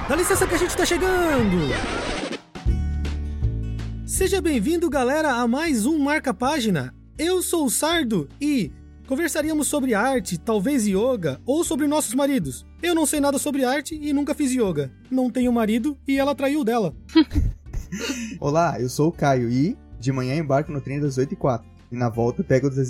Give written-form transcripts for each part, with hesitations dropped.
Dá licença que a gente tá chegando! Seja bem-vindo, galera, a mais um Marca Página. Eu sou o Sardo e conversaríamos sobre arte, talvez yoga, ou sobre nossos maridos. Eu não sei nada sobre arte e nunca fiz yoga. Não tenho marido e ela traiu dela. Olá, eu sou o Caio e de manhã embarco no trem das 8h04 e na volta pego das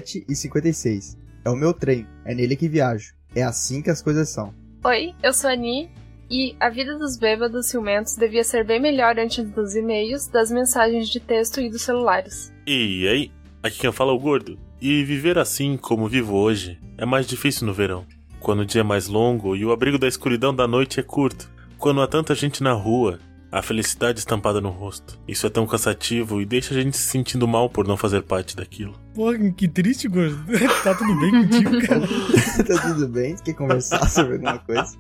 17h56. É o meu trem, é nele que viajo. É assim que as coisas são. Oi, eu sou a Ani. E a vida dos bêbados ciumentos devia ser bem melhor antes dos e-mails, das mensagens de texto e dos celulares. E aí, aqui quem fala é o Gordo. E viver assim como vivo hoje é mais difícil no verão, quando o dia é mais longo e o abrigo da escuridão da noite é curto, quando há tanta gente na rua, a felicidade estampada no rosto. Isso é tão cansativo e deixa a gente se sentindo mal por não fazer parte daquilo. Pô, que triste, Gordo. Tá tudo bem contigo, cara? Tá tudo bem? Você quer conversar sobre alguma coisa?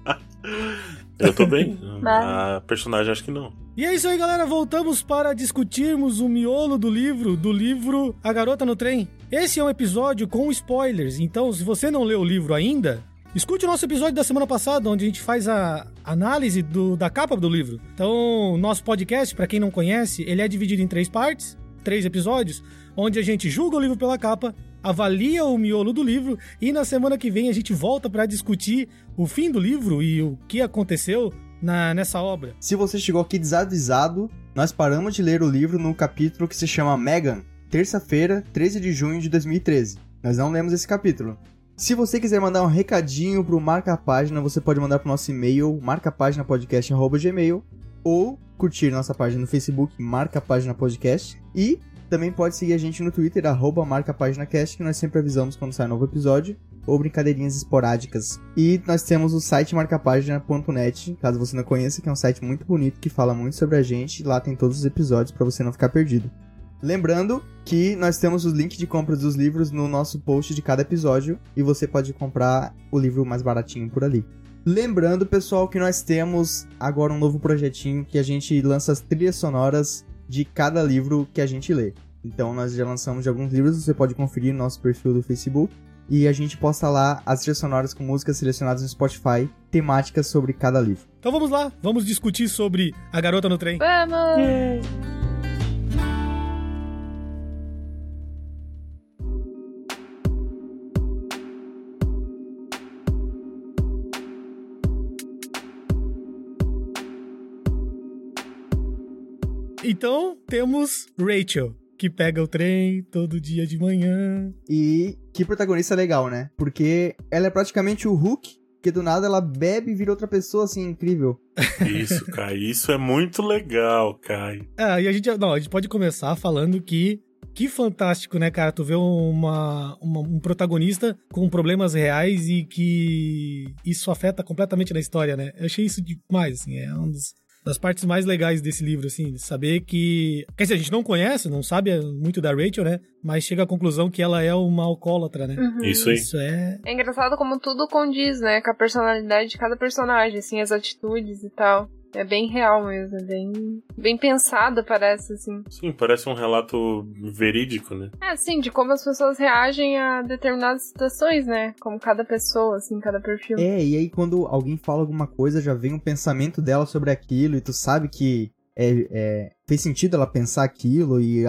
Eu tô bem. A personagem acho que não. E é isso aí, galera. Voltamos para discutirmos o miolo do livro A Garota no Trem. Esse é um episódio com spoilers, então se você não leu o livro ainda, escute o nosso episódio da semana passada, onde a gente faz a análise da capa do livro. Então, nosso podcast, para quem não conhece, ele é dividido em 3 partes, 3 episódios, onde a gente julga o livro pela capa, avalia o miolo do livro e na semana que vem a gente volta para discutir o fim do livro e o que aconteceu nessa obra. Se você chegou aqui desavisado, nós paramos de ler o livro no capítulo que se chama Megan, terça-feira, 13 de junho de 2013. Nós não lemos esse capítulo. Se você quiser mandar um recadinho pro Marca Página, você pode mandar pro nosso e-mail, marcapáginapodcast@gmail, ou curtir nossa página no Facebook, Marca Página Podcast, e também pode seguir a gente no Twitter, @marcapáginacast, que nós sempre avisamos quando sai novo episódio, ou brincadeirinhas esporádicas. E nós temos o site marcapagina.net, caso você não conheça, que é um site muito bonito, que fala muito sobre a gente, e lá tem todos os episódios para você não ficar perdido. Lembrando que nós temos os links de compra dos livros no nosso post de cada episódio, e você pode comprar o livro mais baratinho por ali. Lembrando, pessoal, que nós temos agora um novo projetinho que a gente lança as trilhas sonoras de cada livro que a gente lê. Então nós já lançamos de alguns livros, você pode conferir no nosso perfil do Facebook, e a gente posta lá as trilhas sonoras com músicas selecionadas no Spotify, temáticas sobre cada livro. Então vamos lá, vamos discutir sobre A Garota no Trem. Vamos! Então, temos Rachel, que pega o trem todo dia de manhã. E que protagonista legal, né? Porque ela é praticamente o Hulk, que do nada ela bebe e vira outra pessoa, assim, incrível. Isso, Kai, isso é muito legal, Kai. E a gente pode começar falando que fantástico, né, cara? Tu vê um protagonista com problemas reais e que isso afeta completamente na história, né? Eu achei isso demais, assim, é um das partes mais legais desse livro, assim, saber que... Quer dizer, a gente não conhece, não sabe muito da Rachel, né? Mas chega à conclusão que ela é uma alcoólatra, né? Uhum. Isso aí. Isso é... É engraçado como tudo condiz, né? Com a personalidade de cada personagem, assim, as atitudes e tal. É bem real mesmo, é bem pensado, parece, assim. Sim, parece um relato verídico, né? É, assim, de como as pessoas reagem a determinadas situações, né? Como cada pessoa, assim, cada perfil. É, e aí quando alguém fala alguma coisa, já vem um pensamento dela sobre aquilo, e tu sabe que fez sentido ela pensar aquilo, e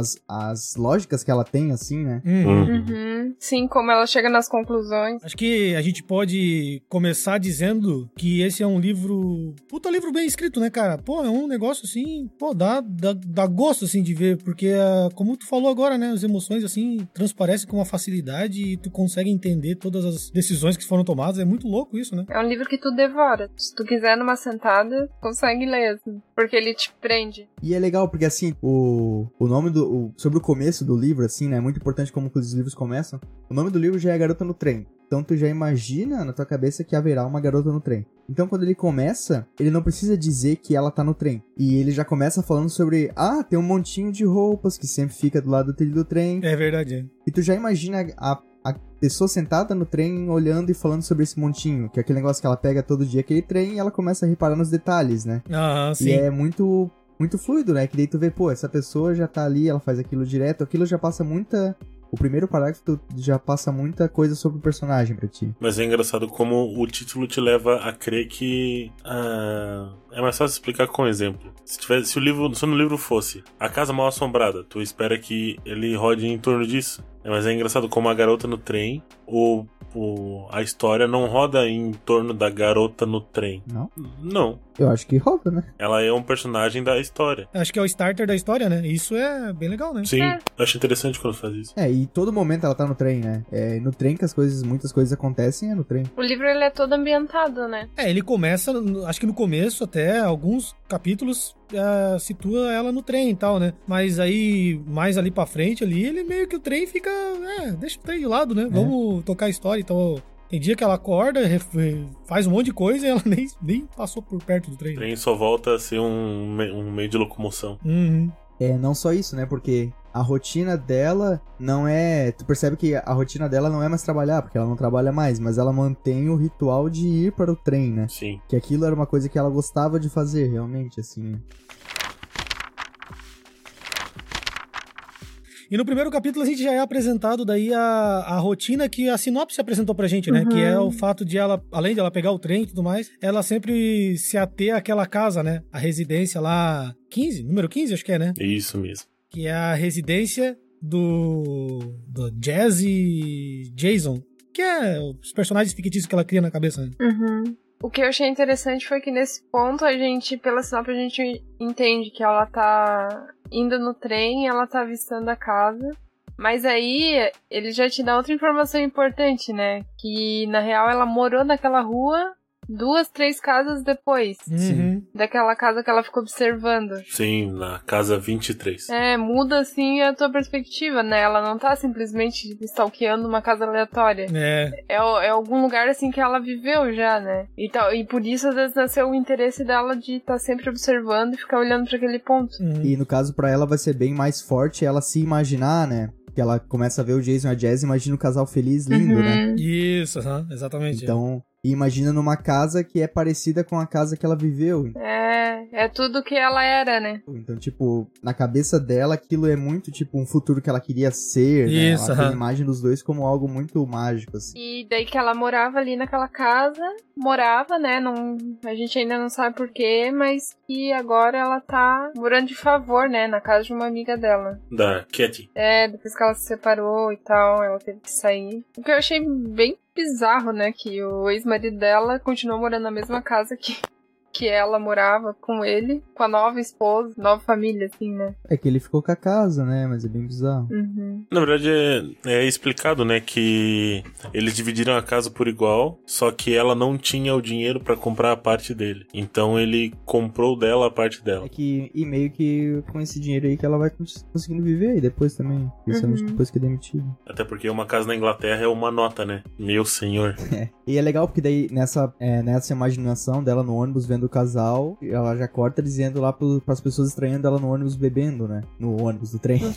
as lógicas que ela tem, assim, né? Uhum. Sim, como ela chega nas conclusões. Acho que a gente pode começar dizendo que esse é um livro... Puta livro bem escrito, né, cara? Pô, é um negócio, assim... Pô, dá gosto, assim, de ver. Porque, como tu falou agora, né? As emoções, assim, transparecem com uma facilidade e tu consegue entender todas as decisões que foram tomadas. É muito louco isso, né? É um livro que tu devora. Se tu quiser numa sentada, consegue ler, assim. Porque ele te prende. E é legal porque, assim, o nome sobre o começo do livro, assim, né? É muito importante como os livros começam. O nome do livro já é A Garota no Trem. Então tu já imagina na tua cabeça que haverá uma garota no trem. Então quando ele começa, ele não precisa dizer que ela tá no trem. E ele já começa falando sobre, tem um montinho de roupas que sempre fica do lado do trilho do trem. É verdade. E tu já imagina a pessoa sentada no trem olhando e falando sobre esse montinho. Que é aquele negócio que ela pega todo dia aquele trem e ela começa a reparar nos detalhes, né? Sim. E é muito fluido, né? Que daí tu vê, essa pessoa já tá ali, ela faz aquilo direto, aquilo já passa muita o primeiro parágrafo já passa muita coisa sobre o personagem pra ti. Mas é engraçado como o título te leva a crer que... é mais fácil explicar com um exemplo. Se no livro fosse A Casa Mal Assombrada, tu espera que ele rode em torno disso. Mas é engraçado como a garota no trem, a história não roda em torno da garota no trem. Não? Não. Eu acho que roda, né? Ela é um personagem da história. Acho que é o starter da história, né? Isso é bem legal, né? Sim, eu acho interessante quando faz isso. E todo momento ela tá no trem, né? É no trem que muitas coisas acontecem, é no trem. O livro, ele é todo ambientado, né? Ele começa, acho que no começo até, alguns capítulos situa ela no trem e tal, né? Mas aí, mais ali pra frente ali, ele meio que o trem fica... deixa o trem de lado, né? Vamos tocar a história, então... Tem dia que ela acorda, faz um monte de coisa e ela nem passou por perto do trem. O trem só volta a ser um meio de locomoção. Uhum. Não só isso, né? Porque a rotina dela não é... Tu percebe que a rotina dela não é mais trabalhar, porque ela não trabalha mais, mas ela mantém o ritual de ir para o trem, né? Sim. Que aquilo era uma coisa que ela gostava de fazer, realmente, assim. E no primeiro capítulo a gente já é apresentado daí a rotina que a sinopse apresentou pra gente, né? Uhum. Que é o fato de ela, além de ela pegar o trem e tudo mais, ela sempre se ater àquela casa, né? A residência lá, número 15, acho que é, né? Isso mesmo. Que é a residência do Jazzy Jason, que é os personagens fictícios que ela cria na cabeça, né? Uhum. O que eu achei interessante foi que nesse ponto pela sinopse, a gente entende que ela tá indo no trem, ela tá avistando a casa. Mas aí, ele já te dá outra informação importante, né? Que, na real, ela morou naquela rua 2, 3 casas depois. Uhum. Daquela casa que ela ficou observando. Sim, na casa 23. Muda, assim, a tua perspectiva, né? Ela não tá simplesmente stalkeando uma casa aleatória. É algum lugar, assim, que ela viveu já, né? E por isso, às vezes, nasceu o interesse dela de estar sempre observando e ficar olhando pra aquele ponto. Uhum. E, no caso, pra ela vai ser bem mais forte ela se imaginar, né? Que ela começa a ver o Jason e a Jazz e imagina um casal feliz, lindo, né? Isso, exatamente. Então... E imagina numa casa que é parecida com a casa que ela viveu. É tudo que ela era, né? Então, tipo, na cabeça dela, aquilo é muito, tipo, um futuro que ela queria ser, né? Isso, ela tem a imagem dos dois como algo muito mágico, assim. E daí que ela morava ali naquela casa, né? A gente ainda não sabe porquê, mas que agora ela tá morando de favor, né? Na casa de uma amiga dela. Da Katy. Depois que ela se separou e tal, ela teve que sair. O que eu achei bem bizarro, né? Que o ex-marido dela continuou morando na mesma casa que ela morava com ele, com a nova esposa, nova família, assim, né? É que ele ficou com a casa, né? Mas é bem bizarro. Uhum. Na verdade, é explicado, né, que eles dividiram a casa por igual, só que ela não tinha o dinheiro pra comprar a parte dele. Então ele comprou dela a parte dela. É que, e meio que com esse dinheiro aí que ela vai conseguindo viver aí depois também, principalmente depois que é demitido. Até porque uma casa na Inglaterra é uma nota, né? Meu senhor. E é legal porque daí nessa imaginação dela no ônibus vendo o casal, ela já corta dizendo lá pras pessoas estranhando ela no ônibus bebendo, né? No ônibus do trem.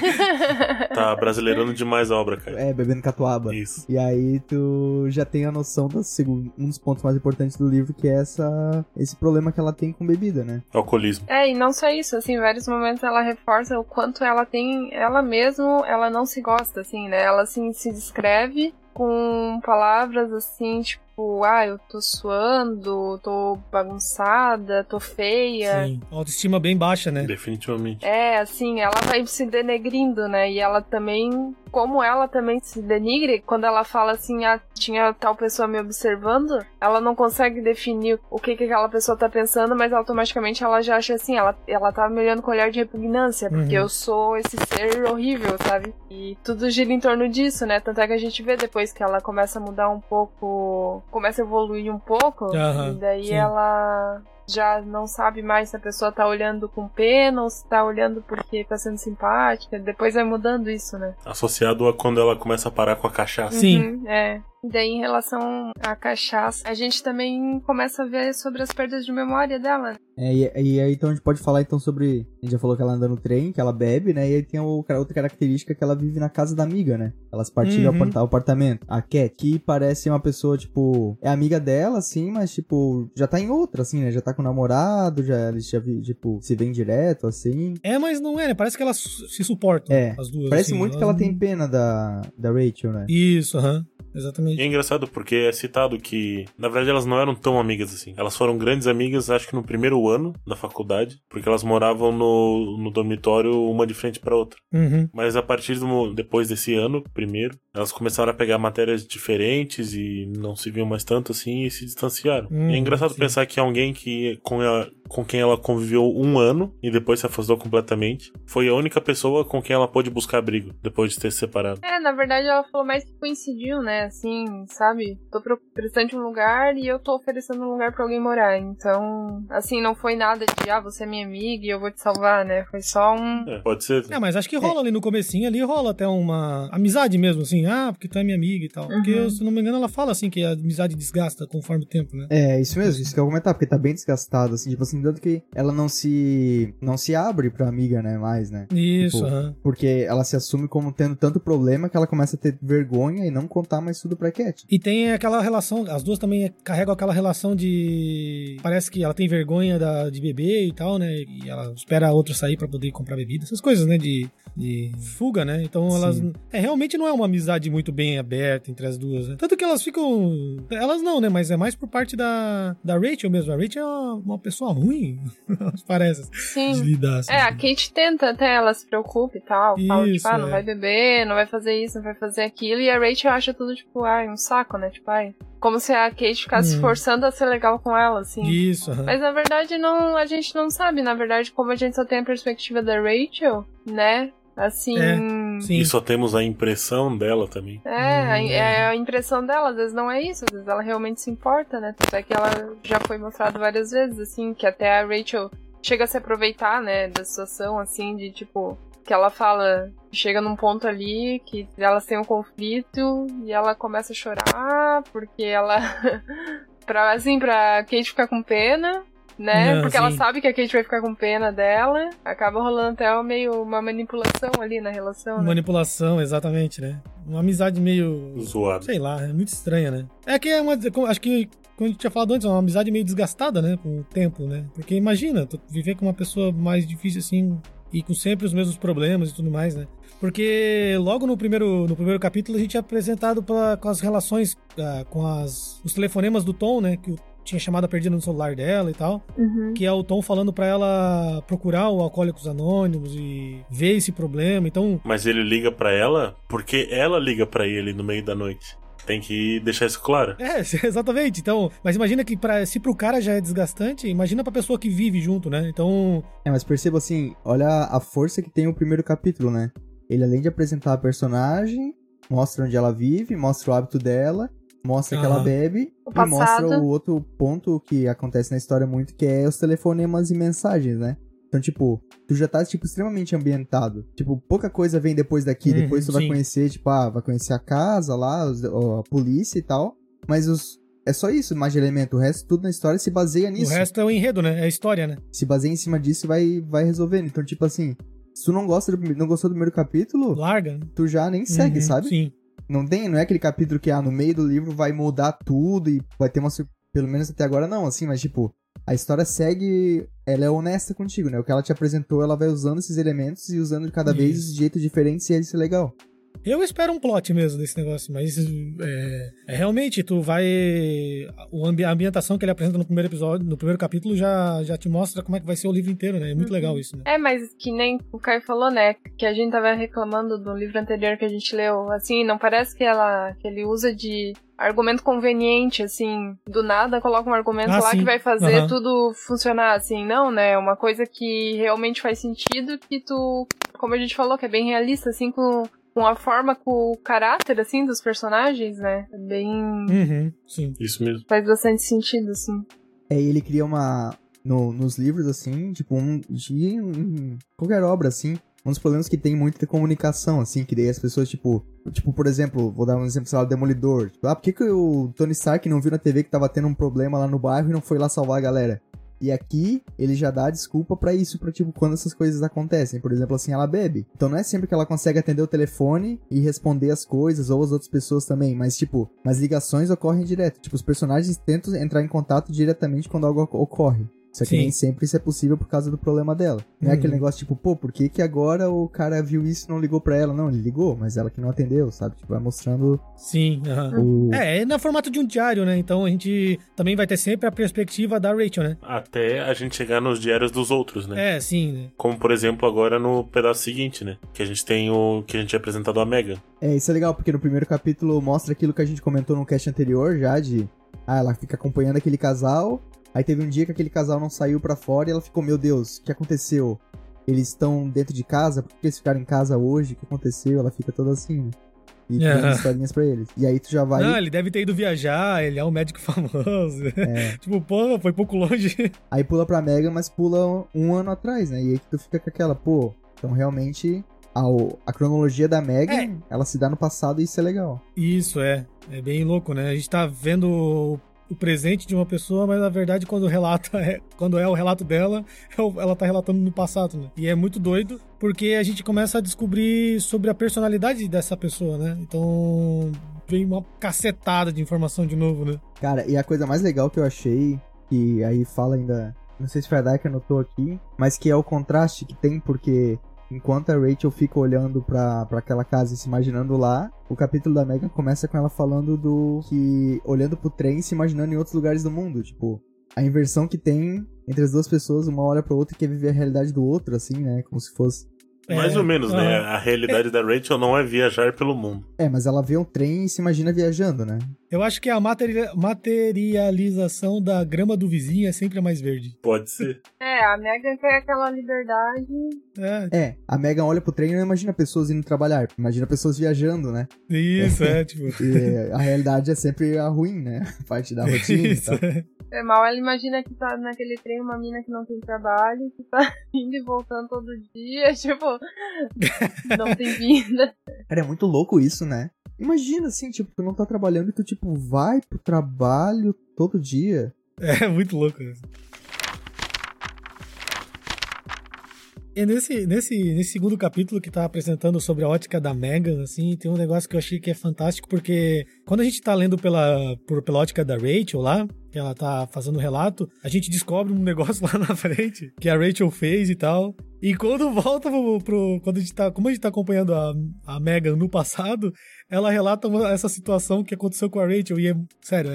Tá brasileirando demais a obra, cara. Bebendo catuaba. Isso. E aí tu já tem a noção um dos pontos mais importantes do livro, que é esse problema que ela tem com bebida, né? Alcoolismo. E não só isso, assim, em vários momentos ela reforça o quanto ela tem, ela mesma, ela não se gosta, assim, né? Ela, assim, se descreve com palavras, assim, tipo, eu tô suando, tô bagunçada, tô feia. Sim, autoestima bem baixa, né? Definitivamente. Assim, ela vai se denegrindo, né? E ela também, como ela também se denigre, quando ela fala assim, tinha tal pessoa me observando, ela não consegue definir o que aquela pessoa tá pensando, mas automaticamente ela já acha assim, ela tá me olhando com olhar de repugnância, porque eu sou esse ser horrível, sabe? E tudo gira em torno disso, né? Tanto é que a gente vê depois que ela começa a mudar um pouco, começa a evoluir um pouco, e daí sim. Ela já não sabe mais se a pessoa tá olhando com pena ou se tá olhando porque tá sendo simpática. Depois vai mudando isso, né? Associado a quando ela começa a parar com a cachaça. Sim. E daí, em relação à cachaça, a gente também começa a ver sobre as perdas de memória dela. E aí então a gente pode falar então sobre... A gente já falou que ela anda no trem, que ela bebe, né? E aí tem outra característica que ela vive na casa da amiga, né? Elas partilham o apartamento. A Cat, que parece uma pessoa, tipo... É amiga dela, assim, mas, tipo... Já tá em outra, assim, né? Já tá com o namorado, eles já tipo, se veem direto, assim. Mas não é, né? Parece que elas se suportam, as duas. Parece assim, muito que ela tem pena da Rachel, né? Isso, exatamente. E é engraçado porque é citado que, na verdade, elas não eram tão amigas assim. Elas foram grandes amigas, acho que no primeiro ano da faculdade, porque elas moravam no dormitório uma de frente pra outra. Mas a partir depois desse ano, primeiro, elas começaram a pegar matérias diferentes e não se viam mais tanto assim e se distanciaram. É engraçado pensar que alguém que com quem ela conviveu 1 ano e depois se afastou completamente, foi a única pessoa com quem ela pôde buscar abrigo depois de ter se separado. Na verdade ela falou mais que coincidiu, né, assim, sabe? Tô precisando de um lugar e eu tô oferecendo um lugar pra alguém morar, então, assim, não foi nada de, você é minha amiga e eu vou te salvar, né, foi só um... Pode ser. Mas acho que rola ali no comecinho, ali rola até uma amizade mesmo, assim, porque tu é minha amiga e tal. Porque, se não me engano, ela fala, assim, que a amizade desgasta conforme o tempo, né? Isso mesmo, isso que eu ia comentar, porque tá bem desgastado, assim, tipo assim, tanto que ela não se abre pra amiga, né, mais, né? Isso, tipo, porque ela se assume como tendo tanto problema que ela começa a ter vergonha e não contar mais tudo pra Cat. E tem aquela relação, as duas também carregam aquela relação de... Parece que ela tem vergonha de beber e tal, né? E ela espera a outra sair pra poder comprar bebida, essas coisas, né? De fuga, né? Então elas... realmente não é uma amizade muito bem aberta entre as duas, né? Tanto que elas ficam... Elas não, né? Mas é mais por parte da Rachel mesmo. A Rachel é uma pessoa ruim, parece. Sim. De lidar, assim. A Kate tenta até, ela se preocupa e tal. Fala, Isso, tipo, não vai beber, não vai fazer isso, não vai fazer aquilo. E a Rachel acha tudo, tipo, um saco, né? Tipo, como se a Kate ficasse forçando a ser legal com ela, assim. Isso. Mas na verdade não, a gente não sabe. Na verdade, como a gente só tem a perspectiva da Rachel, né? Assim... Sim. E só temos a impressão dela também. É a impressão dela, às vezes não é isso, às vezes ela realmente se importa, né? Até que ela já foi mostrado várias vezes, assim, que até a Rachel chega a se aproveitar, né, da situação, assim, de tipo, que ela fala, chega num ponto ali que elas têm um conflito e ela começa a chorar porque ela, pra Kate ficar com pena, né? Porque ela sabe que a Kate vai ficar com pena dela. Acaba rolando até meio uma manipulação ali na relação, né? Manipulação, exatamente, né? Uma amizade meio... zoada. Sei lá, é muito estranha, né? Acho que, como a gente tinha falado antes, é uma amizade meio desgastada, né? Com o tempo, né? Porque imagina, tu viver com uma pessoa mais difícil assim e com sempre os mesmos problemas e tudo mais, né? Porque logo no primeiro capítulo a gente é apresentado com as relações, com os telefonemas do Tom, né? Que tinha chamada perdida no celular dela e tal, que é o Tom falando pra ela procurar o Alcoólicos Anônimos e ver esse problema, então... Mas ele liga pra ela porque ela liga pra ele no meio da noite. Tem que deixar isso claro. Exatamente. Então, mas imagina que se pro cara já é desgastante, imagina pra pessoa que vive junto, né? Então... mas perceba assim, olha a força que tem o primeiro capítulo, né? Ele, além de apresentar a personagem, mostra onde ela vive, mostra o hábito dela, mostra que ela bebe e mostra o outro ponto que acontece na história muito, que é os telefonemas e mensagens, né? Então, tipo, tu já tá, tipo, extremamente ambientado. Tipo, pouca coisa vem depois daqui, depois tu vai conhecer, tipo, vai conhecer a casa lá, a polícia e tal, mas é só isso, mais de elemento. O resto, tudo na história se baseia nisso. O resto é o enredo, né? É a história, né? Se baseia em cima disso e vai resolvendo. Então, tipo assim, se tu não gostou do primeiro capítulo... larga. Tu já nem segue, sabe? Sim. Não é aquele capítulo que, no meio do livro vai mudar tudo e vai ter uma... Pelo menos até agora não, assim, mas, tipo... A história segue, ela é honesta contigo, né? O que ela te apresentou, ela vai usando esses elementos e usando de cada vez de jeito diferente, e isso é legal. Eu espero um plot mesmo desse negócio, mas realmente, tu vai... A ambientação que ele apresenta no primeiro episódio, no primeiro capítulo, já te mostra como é que vai ser o livro inteiro, né? É muito legal isso, né? Mas que nem o Caio falou, né? Que a gente tava reclamando do livro anterior que a gente leu. Assim, não parece que ele usa de argumento conveniente, assim, do nada coloca um argumento lá que vai fazer tudo funcionar, assim, não, né? É uma coisa que realmente faz sentido, que tu, como a gente falou, que é bem realista, assim, com a forma, com o caráter, assim, dos personagens, né? É bem... sim. Isso mesmo. Faz bastante sentido, assim. Ele cria nos livros, assim, tipo, qualquer obra, assim, um dos problemas que tem muito é comunicação, assim, que daí as pessoas, tipo, por exemplo, vou dar um exemplo, sei lá, o Demolidor. Tipo, por que o Tony Stark não viu na TV que tava tendo um problema lá no bairro e não foi lá salvar a galera? E aqui, ele já dá desculpa pra isso, pra, tipo, quando essas coisas acontecem. Por exemplo, assim, ela bebe. Então não é sempre que ela consegue atender o telefone e responder as coisas, ou as outras pessoas também. Mas, tipo, as ligações ocorrem direto. Tipo, os personagens tentam entrar em contato diretamente quando algo ocorre. Só que Sim. nem sempre isso é possível por causa do problema dela. Não é aquele negócio tipo, pô, por que agora o cara viu isso e não ligou pra ela? Não, ele ligou, mas ela que não atendeu, sabe? Tipo, vai mostrando Sim, É no formato de um diário, né? Então a gente também vai ter sempre a perspectiva da Rachel, né? Até a gente chegar nos diários dos outros, né? Sim, né? Como, por exemplo, agora no pedaço seguinte, né? Que a gente tem que a gente é apresentado a Megan. Isso é legal, porque no primeiro capítulo mostra aquilo que a gente comentou no cast anterior já, de... ela fica acompanhando aquele casal, aí teve um dia que aquele casal não saiu pra fora e ela ficou, meu Deus, o que aconteceu? Eles estão dentro de casa? Por que eles ficaram em casa hoje? O que aconteceu? Ela fica toda assim, né? E tem historinhas pra eles. E aí tu já vai... Não, ele deve ter ido viajar, ele é um médico famoso. Tipo, pô, foi pouco longe. Aí pula pra Megan, mas pula um ano atrás, né? E aí tu fica com aquela, pô, então realmente... A cronologia da Megan, ela se dá no passado e isso é legal. Isso, é bem louco, né? A gente tá vendo o presente de uma pessoa, mas na verdade quando é o relato dela, ela tá relatando no passado, né? E é muito doido, porque a gente começa a descobrir sobre a personalidade dessa pessoa, né? Então vem uma cacetada de informação de novo, né? Cara, e a coisa mais legal que eu achei, que aí fala ainda, não sei se foi a Dai que anotou aqui, mas que é o contraste que tem, porque... Enquanto a Rachel fica olhando pra aquela casa e se imaginando lá, o capítulo da Megan começa com ela falando olhando pro trem e se imaginando em outros lugares do mundo. Tipo, a inversão que tem entre as duas pessoas, uma olha pra outra e quer viver a realidade do outro, assim, né? Como se fosse... Mais ou menos, né? A realidade da Rachel não é viajar pelo mundo. Mas ela vê um trem e se imagina viajando, né? Eu acho que a materialização da grama do vizinho é sempre a mais verde. Pode ser. A Megan quer aquela liberdade. A Megan olha pro trem e não imagina pessoas indo trabalhar, imagina pessoas viajando, né? Isso, tipo... E a realidade é sempre a ruim, né? Parte da rotina e tal. Mal ela imagina que tá naquele trem uma mina que não tem trabalho, que tá indo e voltando todo dia, tipo, não tem vida. Cara, é muito louco isso, né? Imagina, assim, tipo, tu não tá trabalhando e tu, tipo, vai pro trabalho todo dia. É muito louco isso. E nesse segundo capítulo que tá apresentando sobre a ótica da Megan, assim, tem um negócio que eu achei que é fantástico, porque quando a gente tá lendo pela ótica da Rachel lá, que ela tá fazendo o relato, a gente descobre um negócio lá na frente, que a Rachel fez e tal. E quando volta como a gente tá acompanhando a Megan no passado, ela relata essa situação que aconteceu com a Rachel, e sério,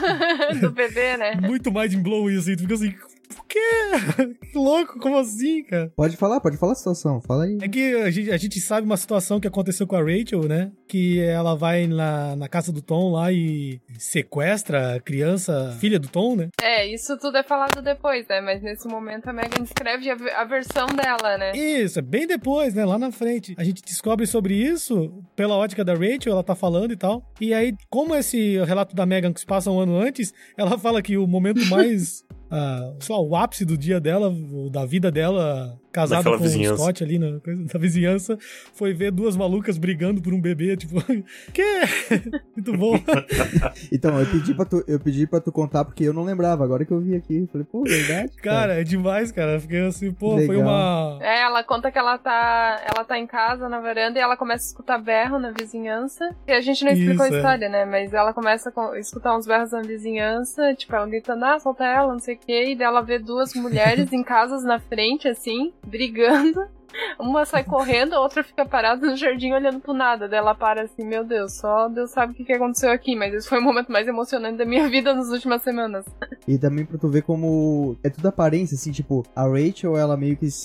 do bebê, né? Muito mind-blowing, assim, tu fica assim... Por quê? Que louco, como assim, cara? Pode falar a situação, fala aí. É que a gente sabe uma situação que aconteceu com a Rachel, né? Que ela vai na casa do Tom lá e sequestra a criança, filha do Tom, né? Isso tudo é falado depois, né? Mas nesse momento a Megan descreve a versão dela, né? Isso, é bem depois, né? Lá na frente. A gente descobre sobre isso pela ótica da Rachel, ela tá falando e tal. E aí, como esse relato da Megan que se passa um ano antes, ela fala que o momento mais... sei lá, o ápice do dia dela, da vida dela, casada com o Scott ali na vizinhança, foi ver duas malucas brigando por um bebê, tipo, que? Muito bom. Então, eu pedi pra tu contar, porque eu não lembrava, agora que eu vi aqui, falei, pô, verdade? Cara, é demais, cara, fiquei assim, pô, legal. Foi uma... Ela conta que ela tá em casa, na varanda, e ela começa a escutar berro na vizinhança, e a gente não explicou a história, né, mas ela começa a escutar uns berros na vizinhança, tipo, ela gritando, solta ela, não sei o que, e dela vê duas mulheres em casas na frente, assim, brigando. Uma sai correndo, a outra fica parada no jardim olhando pro nada. Daí ela para assim, meu Deus, só Deus sabe o que aconteceu aqui. Mas esse foi o momento mais emocionante da minha vida nas últimas semanas. E também pra tu ver como é tudo aparência, assim, tipo, a Rachel, ela meio que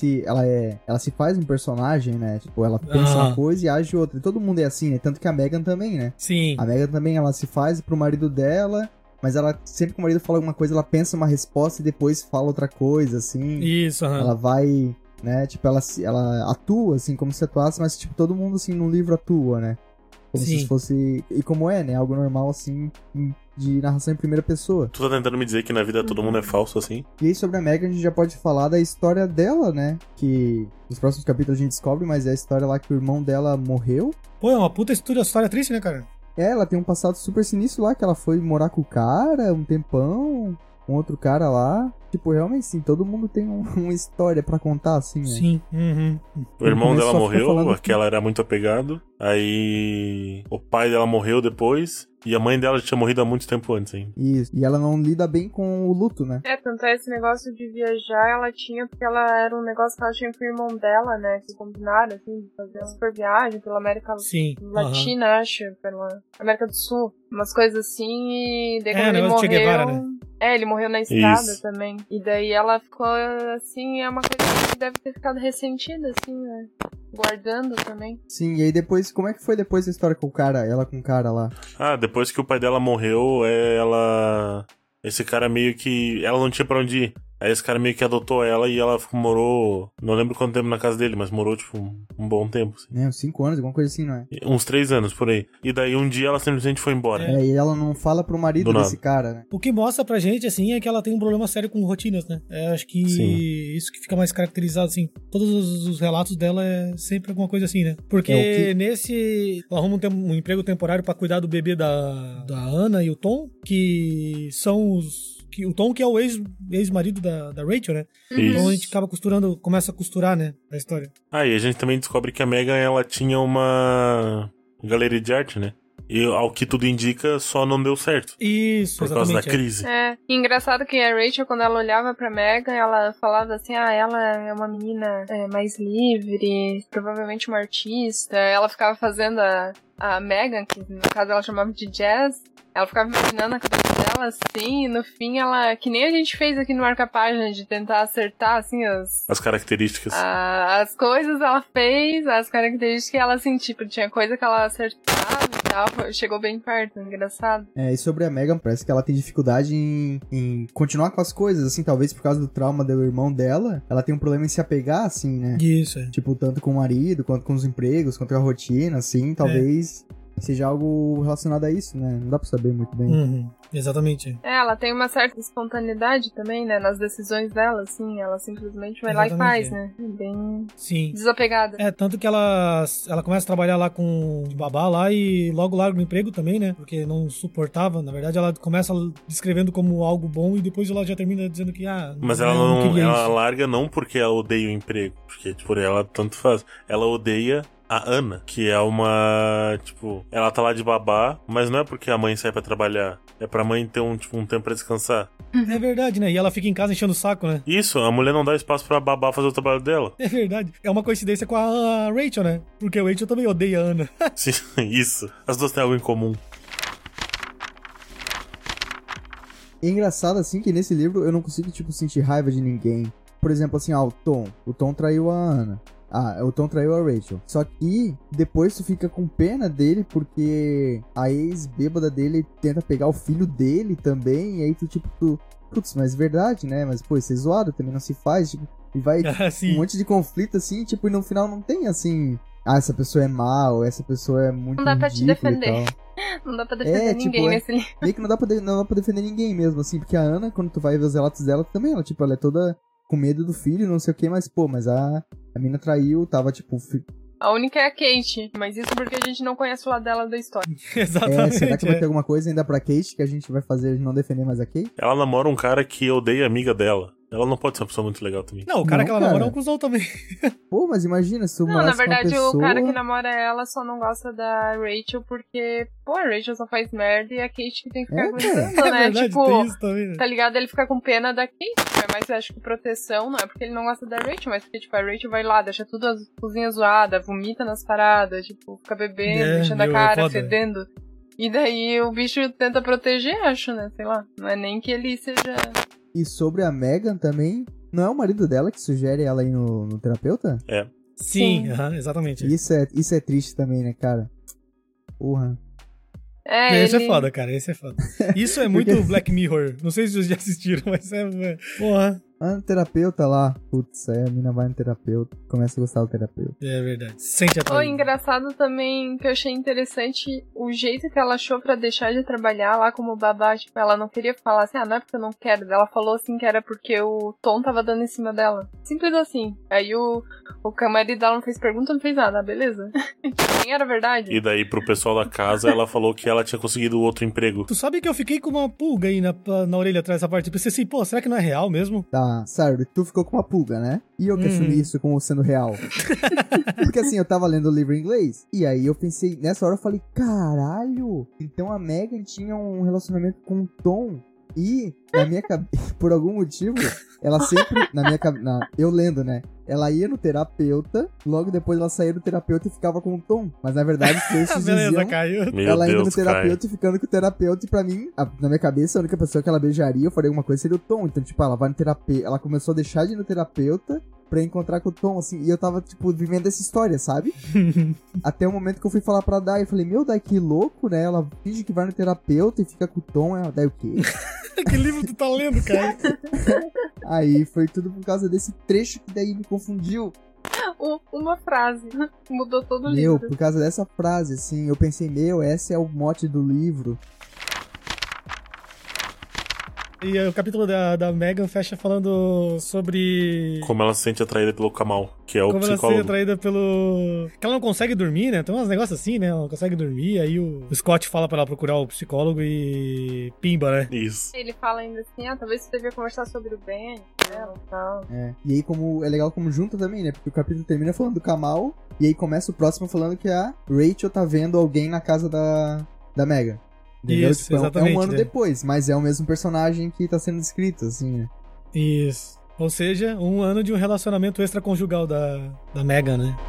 ela se faz um personagem, né? Tipo, ela pensa uma coisa e age outra. E todo mundo é assim, né? Tanto que a Megan também, né? Sim. A Megan também, ela se faz pro marido dela, mas ela, sempre que o marido fala alguma coisa, ela pensa uma resposta e depois fala outra coisa, assim. Isso, Ela vai... né, tipo, ela atua, assim, como se atuasse, mas, tipo, todo mundo, assim, no livro atua, né, como se fosse, e como é, né, algo normal, assim, de narração em primeira pessoa. Tu tá tentando me dizer que na vida todo mundo é falso, assim? E aí, sobre a Megan, a gente já pode falar da história dela, né, que nos próximos capítulos a gente descobre, mas é a história lá que o irmão dela morreu. Pô, é uma puta história triste, né, cara? Ela tem um passado super sinistro lá, que ela foi morar com o cara um tempão, um outro cara lá. Tipo, realmente, sim, todo mundo tem uma história pra contar, assim, né? Sim. O irmão dela morreu, que ela era muito apegado. Aí o pai dela morreu depois e a mãe dela já tinha morrido há muito tempo antes ainda. Isso. E ela não lida bem com o luto, né? Tanto é esse negócio de viajar, ela tinha, porque ela era um negócio que ela tinha com o irmão dela, né? Que combinaram, assim, de fazer uma super viagem pela América Latina, acho, pela América do Sul. Umas coisas assim, e daí quando ele morreu... Che Guevara, né? Ele morreu na estrada também. E daí ela ficou, assim, é uma coisa que deve ter ficado ressentida, assim, né? Guardando também. Sim, e aí depois, como é que foi depois a história com o cara, ela com o cara lá? Depois que o pai dela morreu, esse cara meio que... Ela não tinha pra onde ir. Aí esse cara meio que adotou ela e ela morou... Não lembro quanto tempo na casa dele, mas morou, tipo, um bom tempo. Assim. Uns 5 anos, alguma coisa assim, não é? Uns 3 anos, por aí. E daí um dia ela simplesmente foi embora. E ela não fala pro marido desse cara, né? O que mostra pra gente, assim, é que ela tem um problema sério com rotinas, né? Acho que isso que fica mais caracterizado, assim. Todos os relatos dela é sempre alguma coisa assim, né? Porque nesse... Ela arruma um emprego temporário pra cuidar do bebê da Ana e o Tom, que são os... O Tom, que é o ex-marido da Rachel, né? Isso. Então a gente acaba começa a costurar, né? A história. E a gente também descobre que a Megan, ela tinha uma galeria de arte, né? E ao que tudo indica, só não deu certo. Isso, por causa da crise. Engraçado que a Rachel, quando ela olhava pra Megan, ela falava assim, ela é uma menina mais livre, provavelmente uma artista. Ela ficava fazendo a Megan, que no caso ela chamava de Jazz, ela ficava imaginando a cabeça dela assim, e no fim ela, que nem a gente fez aqui no Marca-Página, de tentar acertar, assim, as características. As coisas ela fez, as características ela, assim, tipo, tinha coisa que ela acertava e tal, chegou bem perto, engraçado. E sobre a Megan, parece que ela tem dificuldade em continuar com as coisas, assim, talvez por causa do trauma do irmão dela, ela tem um problema em se apegar, assim, né? Isso, Tipo, tanto com o marido, quanto com os empregos, quanto com a rotina, assim, talvez... seja algo relacionado a isso, né? Não dá pra saber muito bem. Exatamente. Ela tem uma certa espontaneidade também, né? Nas decisões dela, assim. Ela simplesmente vai lá e faz, né? Bem desapegada. Tanto que ela começa a trabalhar lá com babá lá e logo larga o emprego também, né? Porque não suportava. Na verdade, ela começa descrevendo como algo bom e depois ela já termina dizendo que, mas ela ela larga não porque ela odeia o emprego. Porque, por ela, tanto faz. Ela odeia a Ana, que é uma... Tipo, ela tá lá de babá, mas não é porque a mãe sai pra trabalhar. É pra mãe ter um tempo pra descansar. É verdade, né? E ela fica em casa enchendo o saco, né? Isso, a mulher não dá espaço pra babá fazer o trabalho dela. É verdade. É uma coincidência com a Rachel, né? Porque a Rachel também odeia a Ana. Sim, isso. As duas têm algo em comum. É engraçado, assim, que nesse livro eu não consigo, sentir raiva de ninguém. Por exemplo, assim, o Tom traiu a Ana. O Tom traiu a Rachel. Só que depois tu fica com pena dele porque a ex-bêbada dele tenta pegar o filho dele também. E aí putz, mas verdade, né? Mas, isso é zoado, também não se faz. E vai um monte de conflito, assim, e no final não tem, assim... essa pessoa é má, ou essa pessoa é muito ridícula. Não dá pra te defender. Não dá pra defender ninguém nesse livro. Meio que não dá pra defender ninguém mesmo, assim. Porque a Ana, quando tu vai ver os relatos dela, também, ela é toda... com medo do filho, não sei o que, mas a mina traiu, tava A única é a Kate, mas isso porque a gente não conhece o lado dela da história. Exatamente. Será que vai ter alguma coisa ainda pra Kate que a gente vai fazer não defender mais a Kate? Ela namora um cara que odeia a amiga dela. Ela não pode ser uma pessoa muito legal também. Não, o cara que ela namora é um cuzão também. Mas imagina se Não, na verdade, o cara que namora ela só não gosta da Rachel porque, a Rachel só faz merda e a Kate que tem que ficar aguentando, né? Verdade, tem isso também, né? Tá ligado? Ele fica com pena da Kate, mas acho que proteção não é porque ele não gosta da Rachel, mas porque, a Rachel vai lá, deixa tudo as cozinhas zoadas, vomita nas paradas, fica bebendo, deixando a cara, fedendo. E daí o bicho tenta proteger, acho, né? Sei lá. Não é nem que ele seja... E sobre a Megan também, não é o marido dela que sugere ela ir no terapeuta? É. Sim. Exatamente. Isso é triste também, né, cara? Porra. Esse é foda, cara. Esse é foda. Isso é muito Black Mirror. Não sei se vocês já assistiram, mas porra. No terapeuta lá. Putz, aí a mina vai no terapeuta, começa a gostar do terapeuta. É verdade. Sente a tua. Engraçado também, que eu achei interessante o jeito que ela achou pra deixar de trabalhar lá como babá. Ela não queria falar assim, não é porque eu não quero. Ela falou assim que era porque o Tom tava dando em cima dela. Simples assim. Aí o marido dela não fez pergunta, não fez nada, beleza? Nem era verdade. E daí pro pessoal da casa, ela falou que ela tinha conseguido outro emprego. Tu sabe que eu fiquei com uma pulga aí na orelha atrás dessa parte. Eu pensei assim, será que não é real mesmo? Tá, a Sarah, tu ficou com uma pulga, né? E eu que assumi isso como sendo real. Porque assim, eu tava lendo o livro em inglês, e aí eu pensei, nessa hora eu falei, caralho, então a Megan tinha um relacionamento com o Tom. E, na minha cabeça, por algum motivo, ela sempre, eu lendo, né? Ela ia no terapeuta, logo depois ela saía do terapeuta e ficava com o Tom. Mas na verdade, esses beleza, caiu. Ela indo no terapeuta e ficando com o terapeuta. E pra mim, na minha cabeça, a única pessoa que ela beijaria, eu faria alguma coisa, seria o Tom. Então, tipo, ela vai no terapeuta, ela começou a deixar de ir no terapeuta pra encontrar com o Tom, assim, e eu tava, tipo, vivendo essa história, sabe? Até o momento que eu fui falar pra Dai, eu falei, meu, Dai, que louco, né? Ela finge que vai no terapeuta e fica com o Tom, ela, Dai, o quê? Que livro tu tá lendo, cara? Aí foi tudo por causa desse trecho que daí me confundiu. Uma frase mudou todo o meu, livro. Por causa dessa frase, assim, eu pensei, esse é o mote do livro. E o capítulo da Megan fecha falando sobre... Como ela se sente atraída pelo Kamal, que é o como psicólogo. Como ela se sente atraída pelo... Que ela não consegue dormir, né? Tem uns negócios assim, né? Ela não consegue dormir, aí o Scott fala pra ela procurar o psicólogo e... pimba, né? Isso. Ele fala ainda assim, talvez você devia conversar sobre o Ben, né? E tal. E aí é legal como junta também, né? Porque o capítulo termina falando do Kamal, e aí começa o próximo falando que a Rachel tá vendo alguém na casa da Megan. Entendeu? Isso, tipo, exatamente. É um ano depois, mas é o mesmo personagem que tá sendo descrito, assim, né? Isso. Ou seja, um ano de um relacionamento extraconjugal da Megan, né?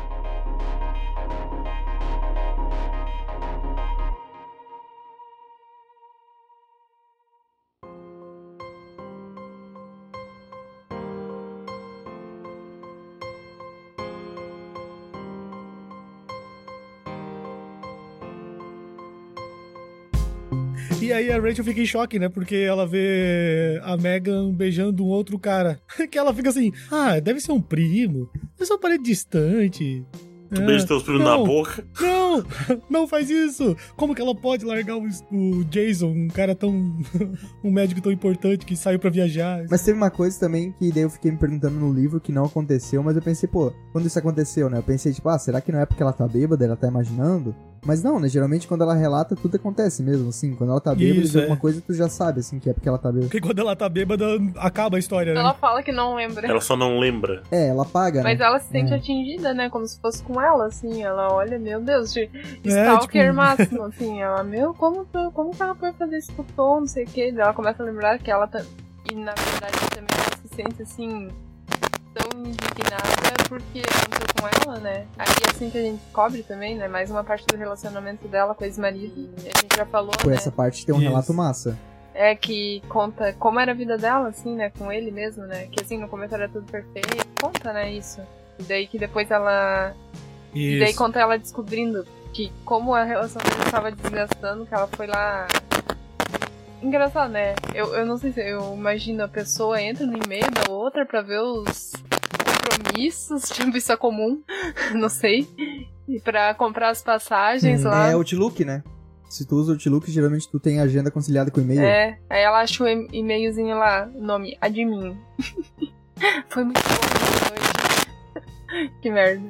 E aí a Rachel fica em choque, né? Porque ela vê a Megan beijando um outro cara. Que ela fica assim, deve ser um primo. É só um parente distante. Tu beija teus primos na boca. Não faz isso. Como que ela pode largar o Jason, um cara tão... um médico tão importante que saiu pra viajar? Mas teve uma coisa também que daí eu fiquei me perguntando no livro que não aconteceu, mas eu pensei, quando isso aconteceu, né? Eu pensei, tipo, será que não é porque ela tá bêbada, ela tá imaginando? Mas não, né? Geralmente quando ela relata, tudo acontece mesmo, assim. Quando ela tá bêbada, de alguma coisa, tu já sabe, assim, que é porque ela tá bêbada. Porque quando ela tá bêbada, acaba a história, né? Ela fala que não lembra. Ela só não lembra. Ela apaga, né? Mas ela se sente atingida, né? Como se fosse com ela, assim. Ela olha, meu Deus, de stalker máximo, assim. Ela, como que ela pode fazer isso com o Tom, não sei o quê. Daí ela começa a lembrar que ela tá... E, na verdade, também ela se sente, assim... tão indignada porque aconteceu com ela, né? Aí assim que a gente descobre também, né? Mais uma parte do relacionamento dela com o ex-marido. E a gente já falou, né? Essa parte tem um relato massa. É, que conta como era a vida dela, assim, né? Com ele mesmo, né? Que assim, no começo era tudo perfeito. Conta, né? Isso. E daí que depois ela... Isso. E daí conta ela descobrindo que como a relação dela estava desgastando, que ela foi lá... Engraçado, né? Eu não sei se eu imagino a pessoa entra no e-mail da outra pra ver os compromissos, tipo, isso é comum, não sei. E pra comprar as passagens lá. É Outlook, né? Se tu usa o Outlook, geralmente tu tem agenda conciliada com e-mail. Aí ela acha o e-mailzinho lá, o nome, admin. Foi muito bom hoje. Que merda.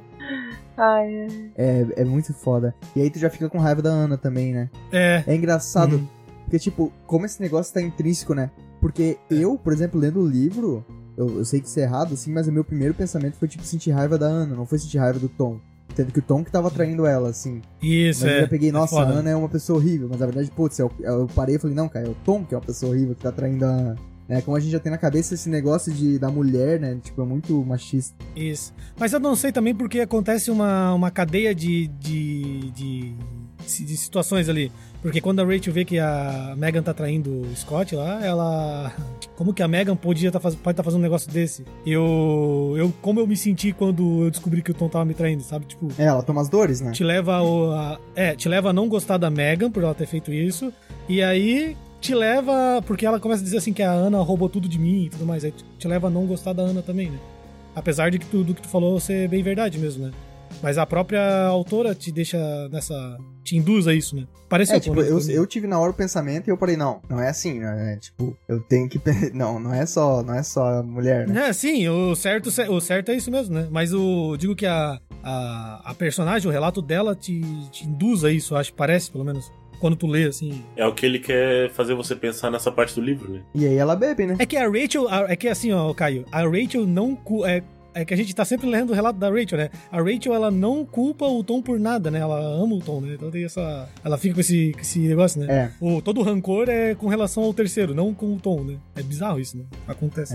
Ai, é muito foda. E aí tu já fica com raiva da Ana também, né? É engraçado. Porque, tipo, como esse negócio tá intrínseco, né? Porque eu, por exemplo, lendo o livro, eu sei que isso é errado, assim, mas o meu primeiro pensamento foi, tipo, sentir raiva da Ana, não foi sentir raiva do Tom. Tendo que o Tom que tava traindo ela, assim. Isso, mas eu já peguei, nossa, a Ana é uma pessoa horrível. Mas na verdade, putz, eu parei e falei, não, cara, é o Tom que é uma pessoa horrível que tá traindo a Ana. Né? Como a gente já tem na cabeça esse negócio da mulher, né? Tipo, é muito machista. Isso. Mas eu não sei também porque acontece uma cadeia de situações ali. Porque quando a Rachel vê que a Megan tá traindo o Scott lá, ela... Como que a Megan pode estar fazendo um negócio desse? Como eu me senti quando eu descobri que o Tom tava me traindo, sabe? Tipo... ela toma as dores, né? Te leva a não gostar da Megan por ela ter feito isso. E aí... te leva... Porque ela começa a dizer assim que a Ana roubou tudo de mim e tudo mais. Aí te leva a não gostar da Ana também, né? Apesar de que tudo que tu falou ser bem verdade mesmo, né? Mas a própria autora te deixa nessa... te induz a isso, né? Pareceu tipo, eu tive na hora o pensamento e eu falei, não é assim, né? Tipo, eu tenho que... Não é só a mulher, né? Sim, o certo é isso mesmo, né? Mas digo que a personagem, o relato dela te induz a isso, acho, parece, pelo menos. quando tu lê, assim. É o que ele quer fazer você pensar nessa parte do livro, né? E aí ela bebe, né? É que a Rachel, é que assim, ó, Caio, a Rachel não... É que a gente tá sempre lendo o relato da Rachel, né? A Rachel, ela não culpa o Tom por nada, né? Ela ama o Tom, né? Então tem essa... Ela fica com esse negócio, né? Todo o rancor é com relação ao terceiro, não com o Tom, né? É bizarro isso, né? Acontece.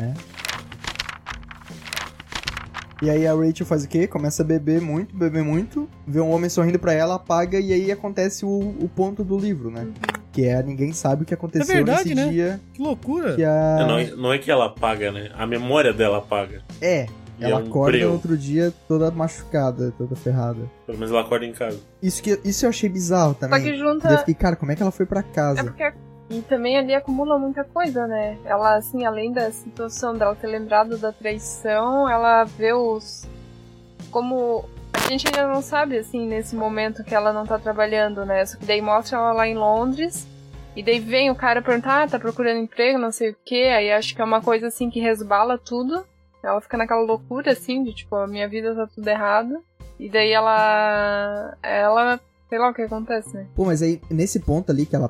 E aí a Rachel faz o quê? Começa a beber muito, vê um homem sorrindo pra ela, apaga, e aí acontece o ponto do livro, né? Que é ninguém sabe o que aconteceu verdade, nesse né? dia. Que loucura! Que Não é que ela apaga, né? A memória dela apaga. Ela acorda no outro dia toda machucada, toda ferrada. Pelo menos ela acorda em casa. Isso eu achei bizarro também. Só que junta... Eu fiquei, cara, como é que ela foi pra casa? É porque... E também ali acumula muita coisa, né? Ela, assim, além da situação dela ter lembrado da traição, ela vê os... Como... A gente ainda não sabe, assim, nesse momento que ela não tá trabalhando, né? Só que daí mostra ela lá em Londres, e daí vem o cara perguntar, tá procurando emprego, não sei o quê, aí acho que é uma coisa, assim, que resbala tudo. Ela fica naquela loucura, assim, de tipo, a minha vida tá tudo errado. E daí ela sei lá o que acontece, né? Pô, mas aí, nesse ponto ali que ela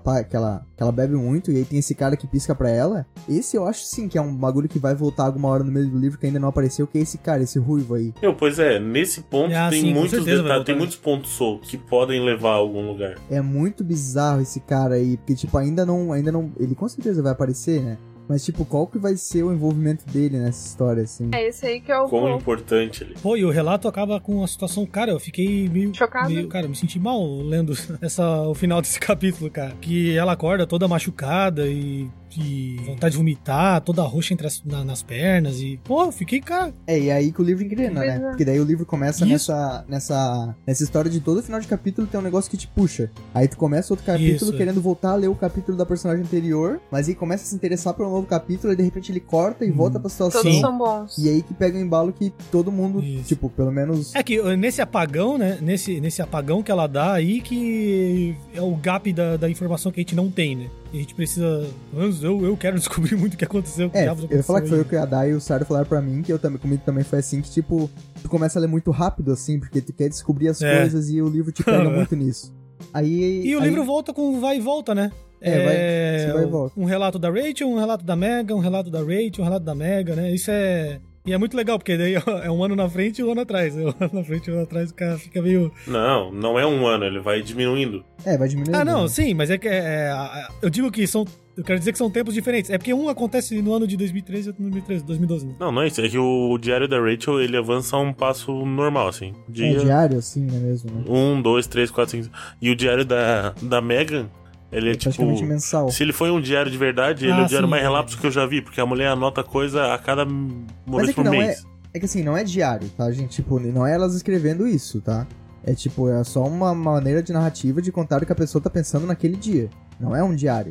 bebe muito, e aí tem esse cara que pisca pra ela, esse eu acho sim que é um bagulho que vai voltar alguma hora no meio do livro que ainda não apareceu, que é esse cara, esse ruivo aí. Pois é, nesse ponto tem sim, muitos detalhes, tem muitos pontos soltos que podem levar a algum lugar. É muito bizarro esse cara aí, porque tipo, ainda não, ele com certeza vai aparecer, né? Mas, tipo, qual que vai ser o envolvimento dele nessa história, assim? É esse aí que é o... Quão importante ele... Pô, e o relato acaba com a situação... Cara, eu fiquei meio... Chocado. Cara, me senti mal lendo o final desse capítulo, cara. Que ela acorda toda machucada e vontade de vomitar, toda roxa nas pernas e... Pô, eu fiquei, cara... E aí que o livro engrena, né? Porque daí o livro começa nessa história de todo final de capítulo tem um negócio que te puxa. Aí tu começa outro capítulo querendo voltar a ler o capítulo da personagem anterior, mas aí começa a se interessar por um novo capítulo e de repente ele corta e volta pra situação. Todos são bons. E aí que pega o embalo que todo mundo, tipo, pelo menos... É que nesse apagão, né? Nesse apagão que ela dá aí que é o gap da informação que a gente não tem, né? E a gente precisa... Eu quero descobrir muito o que aconteceu. Eu ia falar que foi o que a Dai e o Sardo falaram pra mim, que comigo também foi assim, que tipo, tu começa a ler muito rápido, assim, porque tu quer descobrir as coisas e o livro te pega muito nisso. E o livro volta com vai e volta, né? Vai e volta. Um relato da Rachel, um relato da Megan, um relato da Rachel, um relato da Megan, né? Isso é... E é muito legal, porque daí é um ano na frente e um ano atrás. Um ano na frente e um ano atrás, o cara fica meio... Não é um ano, ele vai diminuindo. Vai diminuindo. Ah, não, sim, mas é que... eu digo que são... Eu quero dizer que são tempos diferentes. É porque um acontece no ano de 2013 e outro em 2012. Né? Não é isso. É que o diário da Rachel, ele avança um passo normal, assim. Diário, assim, não é mesmo? Né? 1, 2, 3, 4, 5... E o diário da Megan... Ele é tipo... mensal. Se ele foi um diário de verdade, ele é o diário mais relapso que eu já vi, porque a mulher anota coisa a cada momento por mês. É que assim, não é diário, tá, gente? Tipo, não é elas escrevendo isso, tá? É tipo, é só uma maneira de narrativa de contar o que a pessoa tá pensando naquele dia. Não é um diário.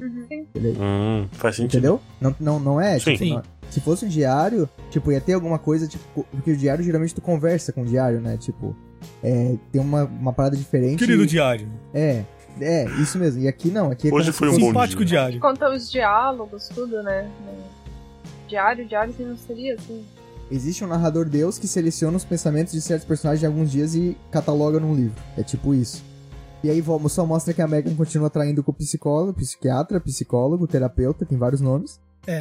Faz sentido. Entendeu? Não é? Sim. Tipo, se fosse um diário, tipo, ia ter alguma coisa, tipo... Porque o diário, geralmente, tu conversa com o diário, né? Tipo, tem uma parada diferente. Querido diário. Isso mesmo. E aqui não. Aqui é hoje foi um simpático diário. Conta os diálogos, tudo, né? Diário assim não seria assim. Existe um narrador Deus que seleciona os pensamentos de certos personagens de alguns dias e cataloga num livro. É tipo isso. E aí só mostra que a Megan continua traindo com o psicólogo, psiquiatra, psicólogo, terapeuta, tem vários nomes.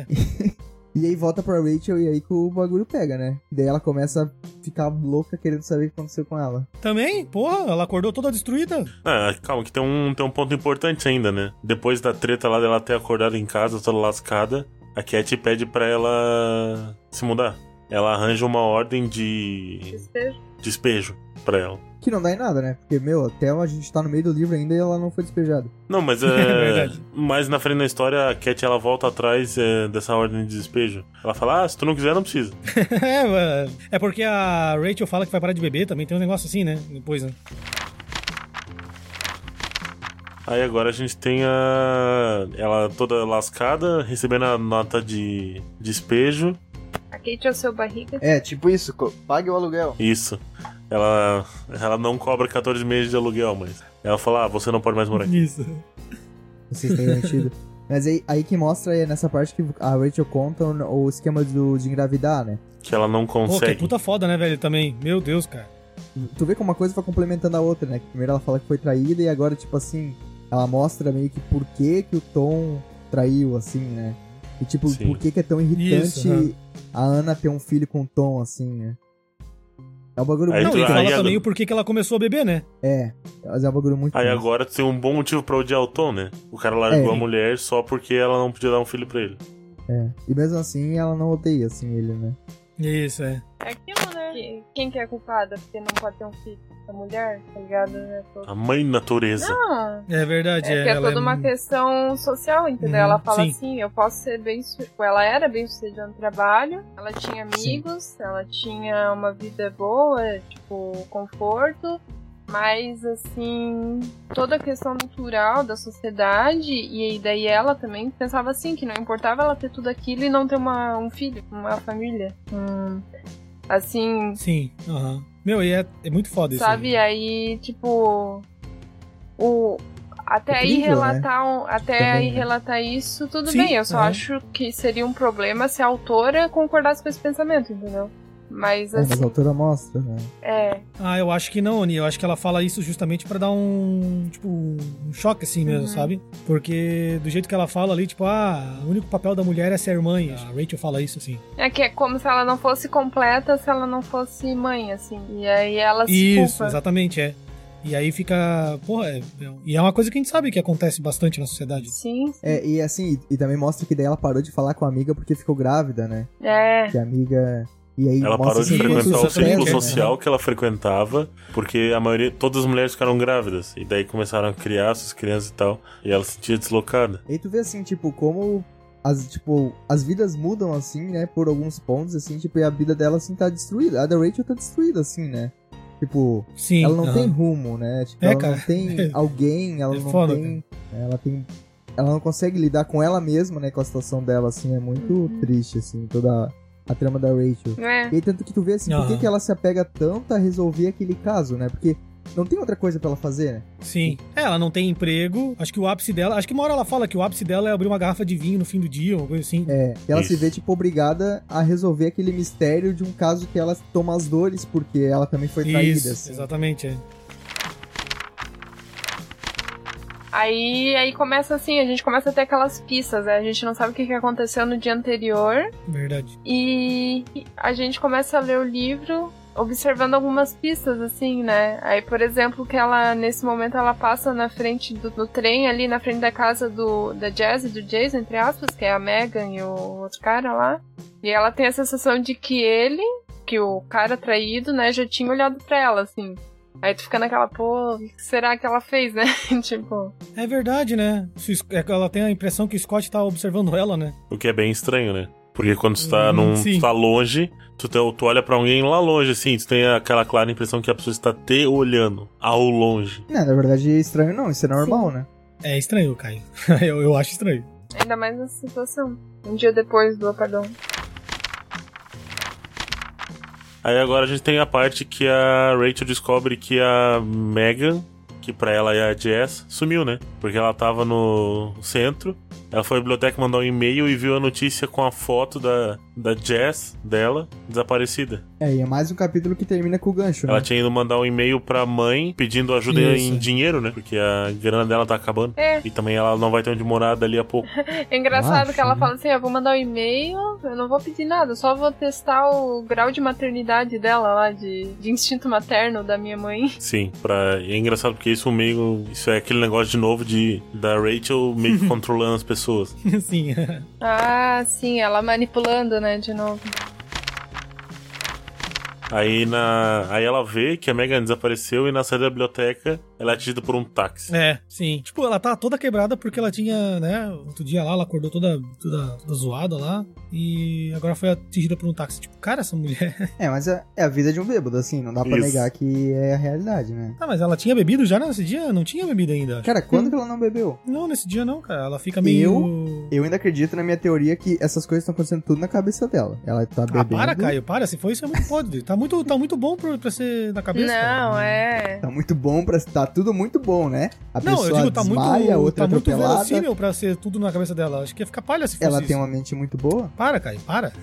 E aí volta pra Rachel e aí que o bagulho pega, né? E daí ela começa a ficar louca querendo saber o que aconteceu com ela. Também? Porra, ela acordou toda destruída. Calma, que tem um ponto importante ainda, né? Depois da treta lá dela ter acordado em casa, toda lascada, a Cat pede pra ela se mudar. Ela arranja uma ordem de despejo pra ela. Que não dá em nada, né? Porque, até a gente tá no meio do livro ainda e ela não foi despejada. Não, mas verdade. Mais na frente da história, a Cat, ela volta atrás dessa ordem de despejo. Ela fala, se tu não quiser, não precisa. É porque a Rachel fala que vai parar de beber, também tem um negócio assim, né? Depois, né? Aí agora a gente tem ela toda lascada, recebendo a nota de despejo. A Kate é o seu barriga. Tipo isso, pague o aluguel. Isso. Ela não cobra 14 meses de aluguel, mas ela fala, você não pode mais morar aqui. Isso. Você está garantido. Mas aí que mostra nessa parte que a Rachel conta o esquema de engravidar, né? Que ela não consegue. Pô, que puta foda, né, velho, também. Meu Deus, cara. Tu vê como uma coisa vai complementando a outra, né? Primeiro ela fala que foi traída e agora, tipo assim... ela mostra meio que por que o Tom traiu, assim, né? E tipo, Sim. por que é tão irritante Isso, a Ana ter um filho com o Tom, assim, né? É um bagulho Aí Não, muito... e tu- fala aí também agora- o porquê que ela começou a beber, né? Mas é um bagulho muito... Aí tenso. agora tu tem um bom motivo pra odiar o Tom, né? O cara largou É. a mulher só porque ela não podia dar um filho pra ele. E mesmo assim, ela não odeia, assim, ele, né? Isso, é. É aquilo, né? Quem que é culpada porque não pode ter um filho? A mulher, tá ligado? A mãe natureza. Não, É verdade. é que é ela toda uma questão social, entendeu? Uhum, Ela fala sim. assim, eu posso ser ela era bem sucedida no trabalho, ela tinha amigos, ela tinha uma vida boa, tipo, conforto, mas assim, toda a questão cultural da sociedade, e daí ela também pensava assim, que não importava ela ter tudo aquilo e não ter um filho, uma família. Assim, Sim, aham. Meu, e é muito foda isso. sabe? Aí, tipo, até É aí incrível, relatar, Também, né? relatar isso, tudo Sim, bem. Eu só aham. acho que seria um problema se a autora concordasse com esse pensamento, entendeu? Mas Mas assim, a autora mostra, né? Ah, eu acho que não, Oni. Eu acho que ela fala isso justamente pra dar um choque assim mesmo, sabe? Porque do jeito que ela fala ali, tipo, o único papel da mulher é ser mãe. A Rachel fala isso, assim. é que é como se ela não fosse completa se ela não fosse mãe, assim. E aí ela se Isso, culpa. exatamente, é. E aí fica, porra, e é uma coisa que a gente sabe que acontece bastante na sociedade. Sim, sim. E assim, e também mostra que daí ela parou de falar com a amiga porque ficou grávida, né? É. Que a amiga... E aí Ela mostra parou de assim, frequentar frequentar o quanto exatamente, círculo pesa, social que ela frequentava, porque a maioria, todas as mulheres ficaram grávidas. E daí começaram a criar suas crianças e tal. E ela se sentia deslocada. E aí tu vê assim, tipo, como as vidas mudam, assim, né? Por alguns pontos, assim, tipo, e a vida dela, assim, tá destruída. A da Rachel tá destruída, assim, né? Tipo, Sim. ela não aham. tem rumo, né? Tipo, É, ela cara. não tem alguém, ela É não foda, tem... Ela não consegue lidar com ela mesma, né? Com a situação dela, assim, é muito triste, assim, toda a trama da Rachel. É. E aí, tanto que tu vê, assim, por Aham. que ela se apega tanto a resolver aquele caso, né? Porque não tem outra coisa pra ela fazer, né? Sim. Ela não tem emprego. Acho que o ápice dela. Acho que uma hora ela fala que o ápice dela é abrir uma garrafa de vinho no fim do dia, uma coisa assim. E ela se Isso. vê, tipo, obrigada a resolver aquele mistério de um caso que ela toma as dores, porque ela também foi traída, Isso, assim. exatamente, é. Aí começa assim, a gente começa a ter aquelas pistas, né? A gente não sabe o que aconteceu no dia anterior. Verdade. E a gente começa a ler o livro observando algumas pistas, assim, né? Aí, por exemplo, que ela, nesse momento, ela passa na frente do trem, ali na frente da casa da Jazz e do Jason, entre aspas, que é a Megan e o outro cara lá. E ela tem a sensação de que o cara traído, né, já tinha olhado pra ela, assim. Aí tu fica naquela, pô, o que será que ela fez, né? Tipo... É verdade, né? Ela tem a impressão que o Scott tá observando ela, né? O que é bem estranho, né? Porque quando tu tá, Sim. tu tá longe, tu olha pra alguém lá longe, assim, tu tem aquela clara impressão que a pessoa está te olhando ao longe. Não, na verdade é estranho não, isso é normal, Sim. né? É estranho, Caio. eu acho estranho. Ainda mais nessa situação. Um dia depois do apagão. Aí agora a gente tem a parte que a Rachel descobre que a Megan, que pra ela é a Jess, sumiu, né? Porque ela tava no centro, ela foi à biblioteca mandar um e-mail e viu a notícia com a foto da Jess, dela, desaparecida. E é mais um capítulo que termina com o gancho, né? Ela tinha ido mandar um e-mail pra mãe pedindo ajuda Isso. em dinheiro, né? Porque a grana dela tá acabando. É. E também ela não vai ter onde morar dali a pouco. É engraçado Acho, que ela né? fala assim, eu vou mandar um e-mail, eu não vou pedir nada, eu só vou testar o grau de maternidade dela lá, de instinto materno da minha mãe. Sim, e é engraçado porque isso é aquele negócio de novo da Rachel meio que controlando as pessoas. Sim. Ah, sim, ela manipulando, né, de novo. Aí ela vê que a Megan desapareceu e na saída da biblioteca ela é atingida por um táxi. É, sim. Tipo, ela tá toda quebrada porque ela tinha, né? Outro dia lá, ela acordou toda zoada lá. E agora foi atingida por um táxi. Tipo, cara, essa mulher. Mas é a vida de um bêbado, assim, não dá pra Isso. negar que é a realidade, né? Ah, mas ela tinha bebido já nesse dia? Não tinha bebido ainda. Acho. Cara, quando que ela não bebeu? Não, nesse dia não, cara. Ela fica meio. Eu ainda acredito na minha teoria que essas coisas estão acontecendo tudo na cabeça dela. Ela tá bebendo. Para, Caio, para. Se for isso, é muito podre. Tá muito bom pra ser na cabeça. Não, cara. é... Tá muito bom tá tudo muito bom, né? A Não, pessoa eu digo, tá desmaia, a outra tá muito atropelada. verossímil pra ser tudo na cabeça dela. Acho que ia ficar palha se fosse Ela isso. tem uma mente muito boa. Para, Caio, para.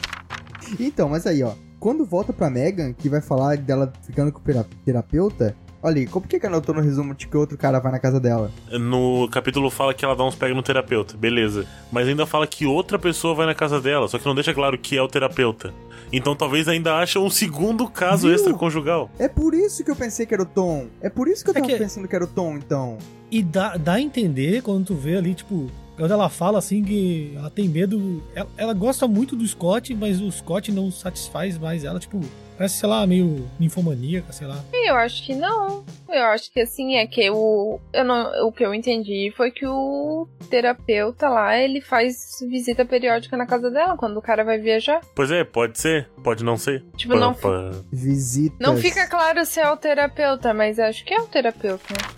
Então, mas aí, ó. Quando volta pra Megan, que vai falar dela ficando com o terapeuta, Olha aí, por que anotou no resumo de que outro cara vai na casa dela? No capítulo fala que ela dá uns pega no terapeuta, beleza. Mas ainda fala que outra pessoa vai na casa dela, só que não deixa claro que é o terapeuta. Então talvez ainda ache um segundo caso extraconjugal. É por isso que eu pensei que era o Tom. É por isso que eu tava pensando que era o Tom, então. E dá a entender quando tu vê ali, tipo... Quando ela fala assim que ela tem medo... Ela gosta muito do Scott, mas o Scott não satisfaz mais ela, tipo... Parece, sei lá, meio ninfomaníaca, sei lá. Eu acho que não. Eu acho que assim, é que o que eu entendi foi que o terapeuta lá, ele faz visita periódica na casa dela quando o cara vai viajar. Pois é, pode ser, pode não ser. Tipo, Visitas. Não fica claro se é o terapeuta, mas acho que é o terapeuta, né?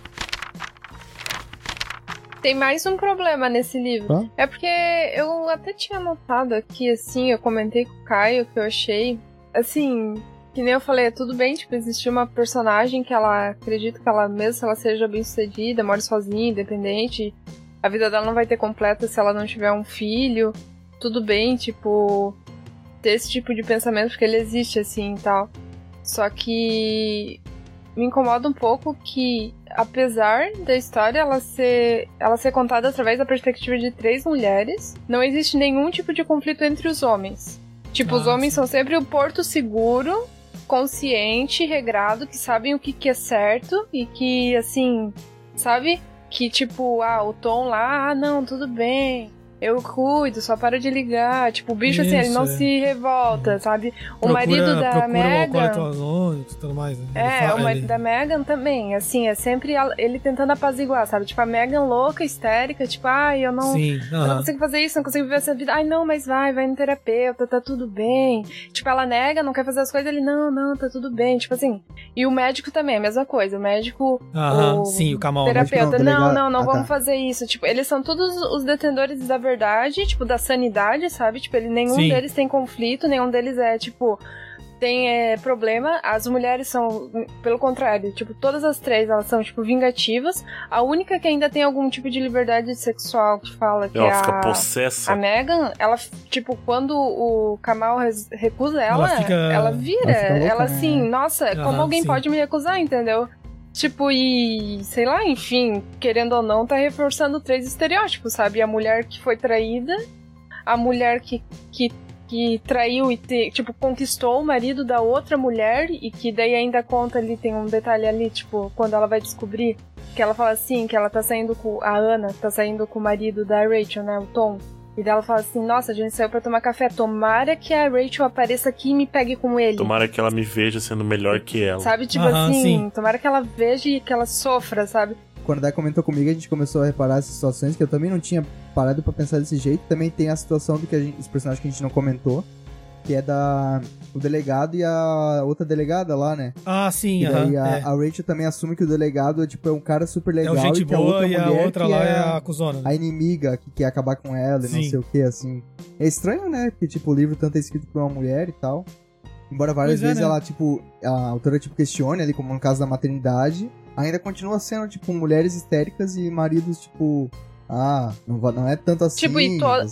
Tem mais um problema nesse livro. É porque eu até tinha notado aqui, assim, eu comentei com o Caio que eu achei, assim... Que nem eu falei, tudo bem, tipo, existir uma personagem que ela acredita que ela, mesmo se ela seja bem-sucedida, mora sozinha, independente, a vida dela não vai ter completa se ela não tiver um filho. Tudo bem, tipo, ter esse tipo de pensamento, porque ele existe, assim, e tal. Só que me incomoda um pouco que, apesar da história ela ser contada através da perspectiva de 3 mulheres, não existe nenhum tipo de conflito entre os homens. Tipo, os homens são sempre o porto seguro, consciente, regrado, que sabem o que é certo e que, assim, sabe? Que, tipo, o Tom lá, não, tudo bem, eu cuido, só para de ligar. Tipo, o bicho, assim, ele não se revolta, sabe? O marido da Megan... tudo mais, né? O marido da Megan também, assim, é sempre ele tentando apaziguar, sabe? Tipo, a Megan louca, histérica, tipo, eu não consigo fazer isso, não consigo viver essa vida. Não, mas vai no terapeuta, tá tudo bem. Tipo, ela nega, não quer fazer as coisas, ele, não, tá tudo bem. Tipo assim, e o médico também, a mesma coisa. O médico, o Kamal, terapeuta, não, vamos fazer isso. Tipo, eles são todos os detentores da verdade, tipo, da sanidade, sabe? Tipo, nenhum deles tem conflito, nenhum deles tipo, tem problema. As mulheres são, pelo contrário, tipo, todas as 3, elas são, tipo, vingativas. A única que ainda tem algum tipo de liberdade sexual, que fala que ela fica possessa. A Megan, ela, tipo, quando o Kamal recusa ela vira. Ela assim, nossa, como alguém pode me recusar, entendeu? Tipo, e sei lá, enfim, querendo ou não, tá reforçando 3 estereótipos, sabe? A mulher que foi traída, a mulher que traiu e, tipo, conquistou o marido da outra mulher e que daí ainda conta ali, tem um detalhe ali, tipo, quando ela vai descobrir que ela fala assim, que ela tá saindo com a Ana, tá saindo com o marido da Rachel, né, o Tom. E daí ela fala assim, nossa, a gente saiu pra tomar café, tomara que a Rachel apareça aqui e me pegue com ele. Tomara que ela me veja sendo melhor que ela. Sabe, tipo assim, tomara que ela veja e que ela sofra, sabe? Quando a Dai comentou comigo, a gente começou a reparar essas situações que eu também não tinha parado pra pensar desse jeito. Também tem a situação do que os personagens que a gente não comentou, que é o delegado e a outra delegada lá, né? Sim, e daí a Rachel também assume que o delegado tipo, é um cara super legal. É gente e que boa, a outra e mulher a outra lá é a cuzona. A inimiga que quer acabar com ela e não sei o que, assim. É estranho, né? Porque, tipo, o livro tanto é escrito por uma mulher e tal. Embora várias vezes ela, tipo, a autora, tipo, questione ali, como no caso da maternidade, ainda continua sendo, tipo, mulheres histéricas e maridos, tipo... não é tanto assim. Tipo,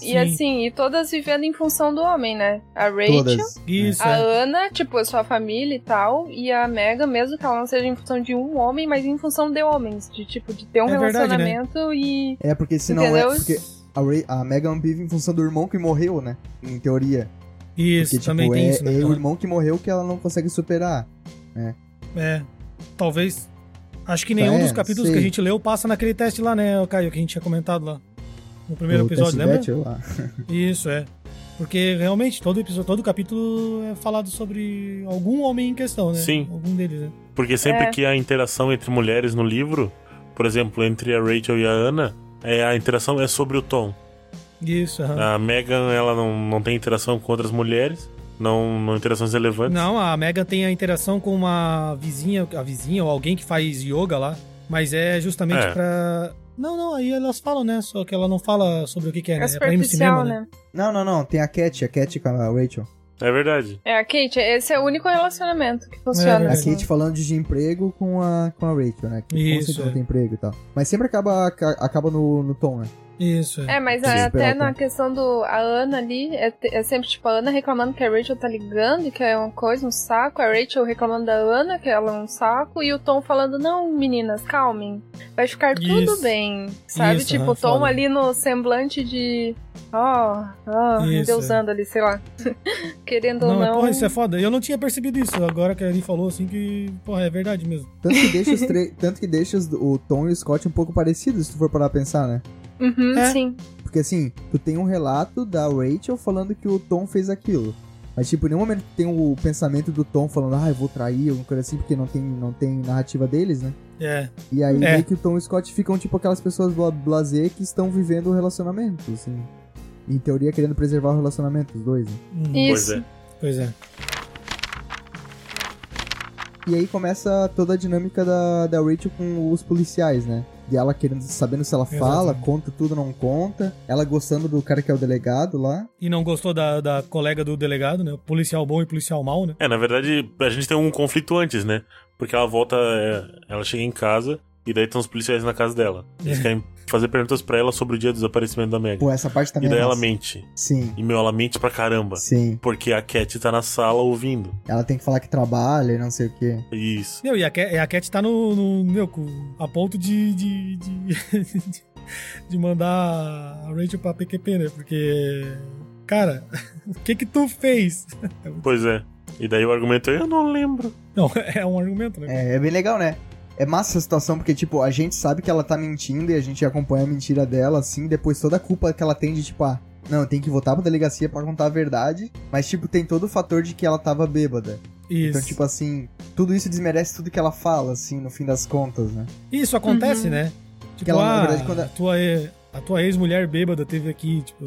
e todas vivendo em função do homem, né? A Rachel, a Ana, tipo, a sua família e tal, e a Megan, mesmo que ela não seja em função de um homem, mas em função de homens, de tipo, de ter um relacionamento verdade, né? e... porque senão porque a Megan vive em função do irmão que morreu, né? Em teoria. Isso, porque, também tem isso, né? É o irmão que morreu que ela não consegue superar, né? Talvez... Acho que nenhum dos capítulos que a gente leu passa naquele teste lá, né, Caio, que a gente tinha comentado lá. No primeiro episódio, lembra? Isso, Porque realmente todo capítulo é falado sobre algum homem em questão, né? Sim. Algum deles, né? Porque sempre que há interação entre mulheres no livro, por exemplo, entre a Rachel e a Ana, a interação é sobre o Tom. Isso, A Megan, ela não tem interação com outras mulheres. Não interações relevantes. Não, a Megan tem a interação com uma vizinha, ou alguém que faz yoga lá, mas é justamente pra... Não, aí elas falam, né? Só que ela não fala sobre o que é, né? É pra ir no cinema, né? Não, tem a Cat com a Rachel. É verdade. A Kate, esse é o único relacionamento que funciona. A Kate falando de emprego com a Rachel, né? Que isso. não tem emprego e tal. Mas sempre acaba no Tom, né? Isso. Mas Sim. até na questão do... A Ana ali, é sempre tipo a Ana reclamando que a Rachel tá ligando e que é uma coisa, um saco. A Rachel reclamando da Ana, que ela é um saco. E o Tom falando, não, meninas, calmem. Vai ficar tudo bem. Sabe? Isso, tipo, o Tom foda. ali no semblante de... endeusando ali, sei lá. Querendo ou não... Porra, isso é foda. Eu não tinha percebido isso. Agora que ele falou assim que... Porra, é verdade mesmo. Tanto que deixa o Tom e o Scott um pouco parecidos, se tu for parar pra pensar, né? Uhum, É. sim. Porque assim, tu tem um relato da Rachel falando que o Tom fez aquilo. Mas tipo, em nenhum momento tem o pensamento do Tom falando, eu vou trair, alguma coisa assim, porque não tem narrativa deles, né? É. E aí meio que o Tom e o Scott ficam tipo aquelas pessoas blasé que estão vivendo o relacionamento, assim. Em teoria, querendo preservar o relacionamento dos dois, né? Isso. Pois é. E aí começa toda a dinâmica da Rachel com os policiais, né? E ela sabendo se ela fala, Exatamente. conta tudo, não conta. Ela gostando do cara que é o delegado lá. E não gostou da colega do delegado, né? Policial bom e policial mau, né? Na verdade, a gente tem um conflito antes, né? Porque ela volta, ela chega em casa e daí estão os policiais na casa dela. Eles querem fazer perguntas pra ela sobre o dia do desaparecimento da Megan. Pô, essa parte também E daí é ela massa. mente. Sim, E, ela mente pra caramba. sim. Porque a Cat tá na sala ouvindo. Ela tem que falar que trabalha e não sei o quê. Isso. Meu, e a Cat tá a ponto de mandar a Rachel pra PQP, né? Porque... Cara, o que tu fez? Pois é. E daí o argumento é, eu não lembro. Não, é um argumento, né? É bem legal, né? É massa essa situação, porque, tipo, a gente sabe que ela tá mentindo e a gente acompanha a mentira dela, assim, depois toda a culpa que ela tem de, tipo, não, tem que voltar pra delegacia pra contar a verdade, mas, tipo, tem todo o fator de que ela tava bêbada. Isso. Então, tipo assim, tudo isso desmerece tudo que ela fala, assim, no fim das contas, né? Isso acontece, né? Tipo, ela, na verdade, quando a tua ex-mulher bêbada teve aqui, tipo...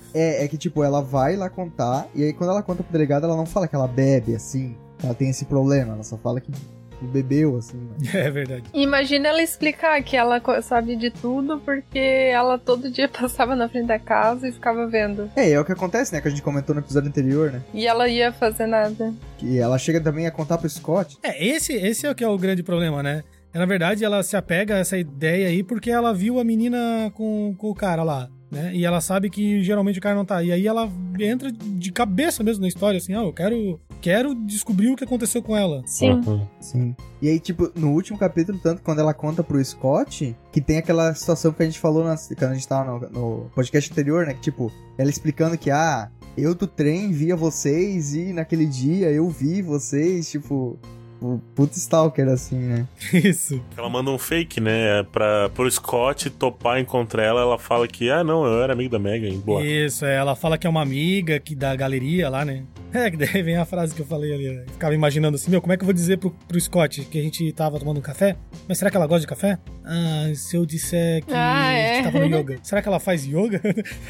É que, tipo, ela vai lá contar, e aí quando ela conta pro delegado, ela não fala que ela bebe, assim, ela tem esse problema, ela só fala que bebeu, assim, né? É verdade. Imagina ela explicar que ela sabe de tudo porque ela todo dia passava na frente da casa e ficava vendo. É o que acontece, né? Que a gente comentou no episódio anterior, né? E ela ia fazer nada. Que ela chega também a contar pro Scott. Esse é o que é o grande problema, né? Na verdade, ela se apega a essa ideia aí porque ela viu a menina com o cara lá, né? E ela sabe que geralmente o cara não tá. E aí ela entra de cabeça mesmo na história, assim, eu quero descobrir o que aconteceu com ela. Sim. Sim. E aí, tipo, no último capítulo, tanto quando ela conta pro Scott, que tem aquela situação que a gente falou quando a gente tava no podcast anterior, né? Que, tipo, ela explicando que, eu do trem via vocês e naquele dia eu vi vocês, tipo... O puto stalker, assim, né? Isso. Ela manda um fake, né? Pro Scott topar encontrar ela, ela fala que, não, eu era amigo da Megan. Boa. Isso, ela fala que é uma amiga da galeria lá, né? Que daí vem a frase que eu falei ali. Eu ficava imaginando assim, como é que eu vou dizer pro Scott que a gente tava tomando um café? Mas será que ela gosta de café? Se eu disser que a gente tava no yoga. Será que ela faz yoga?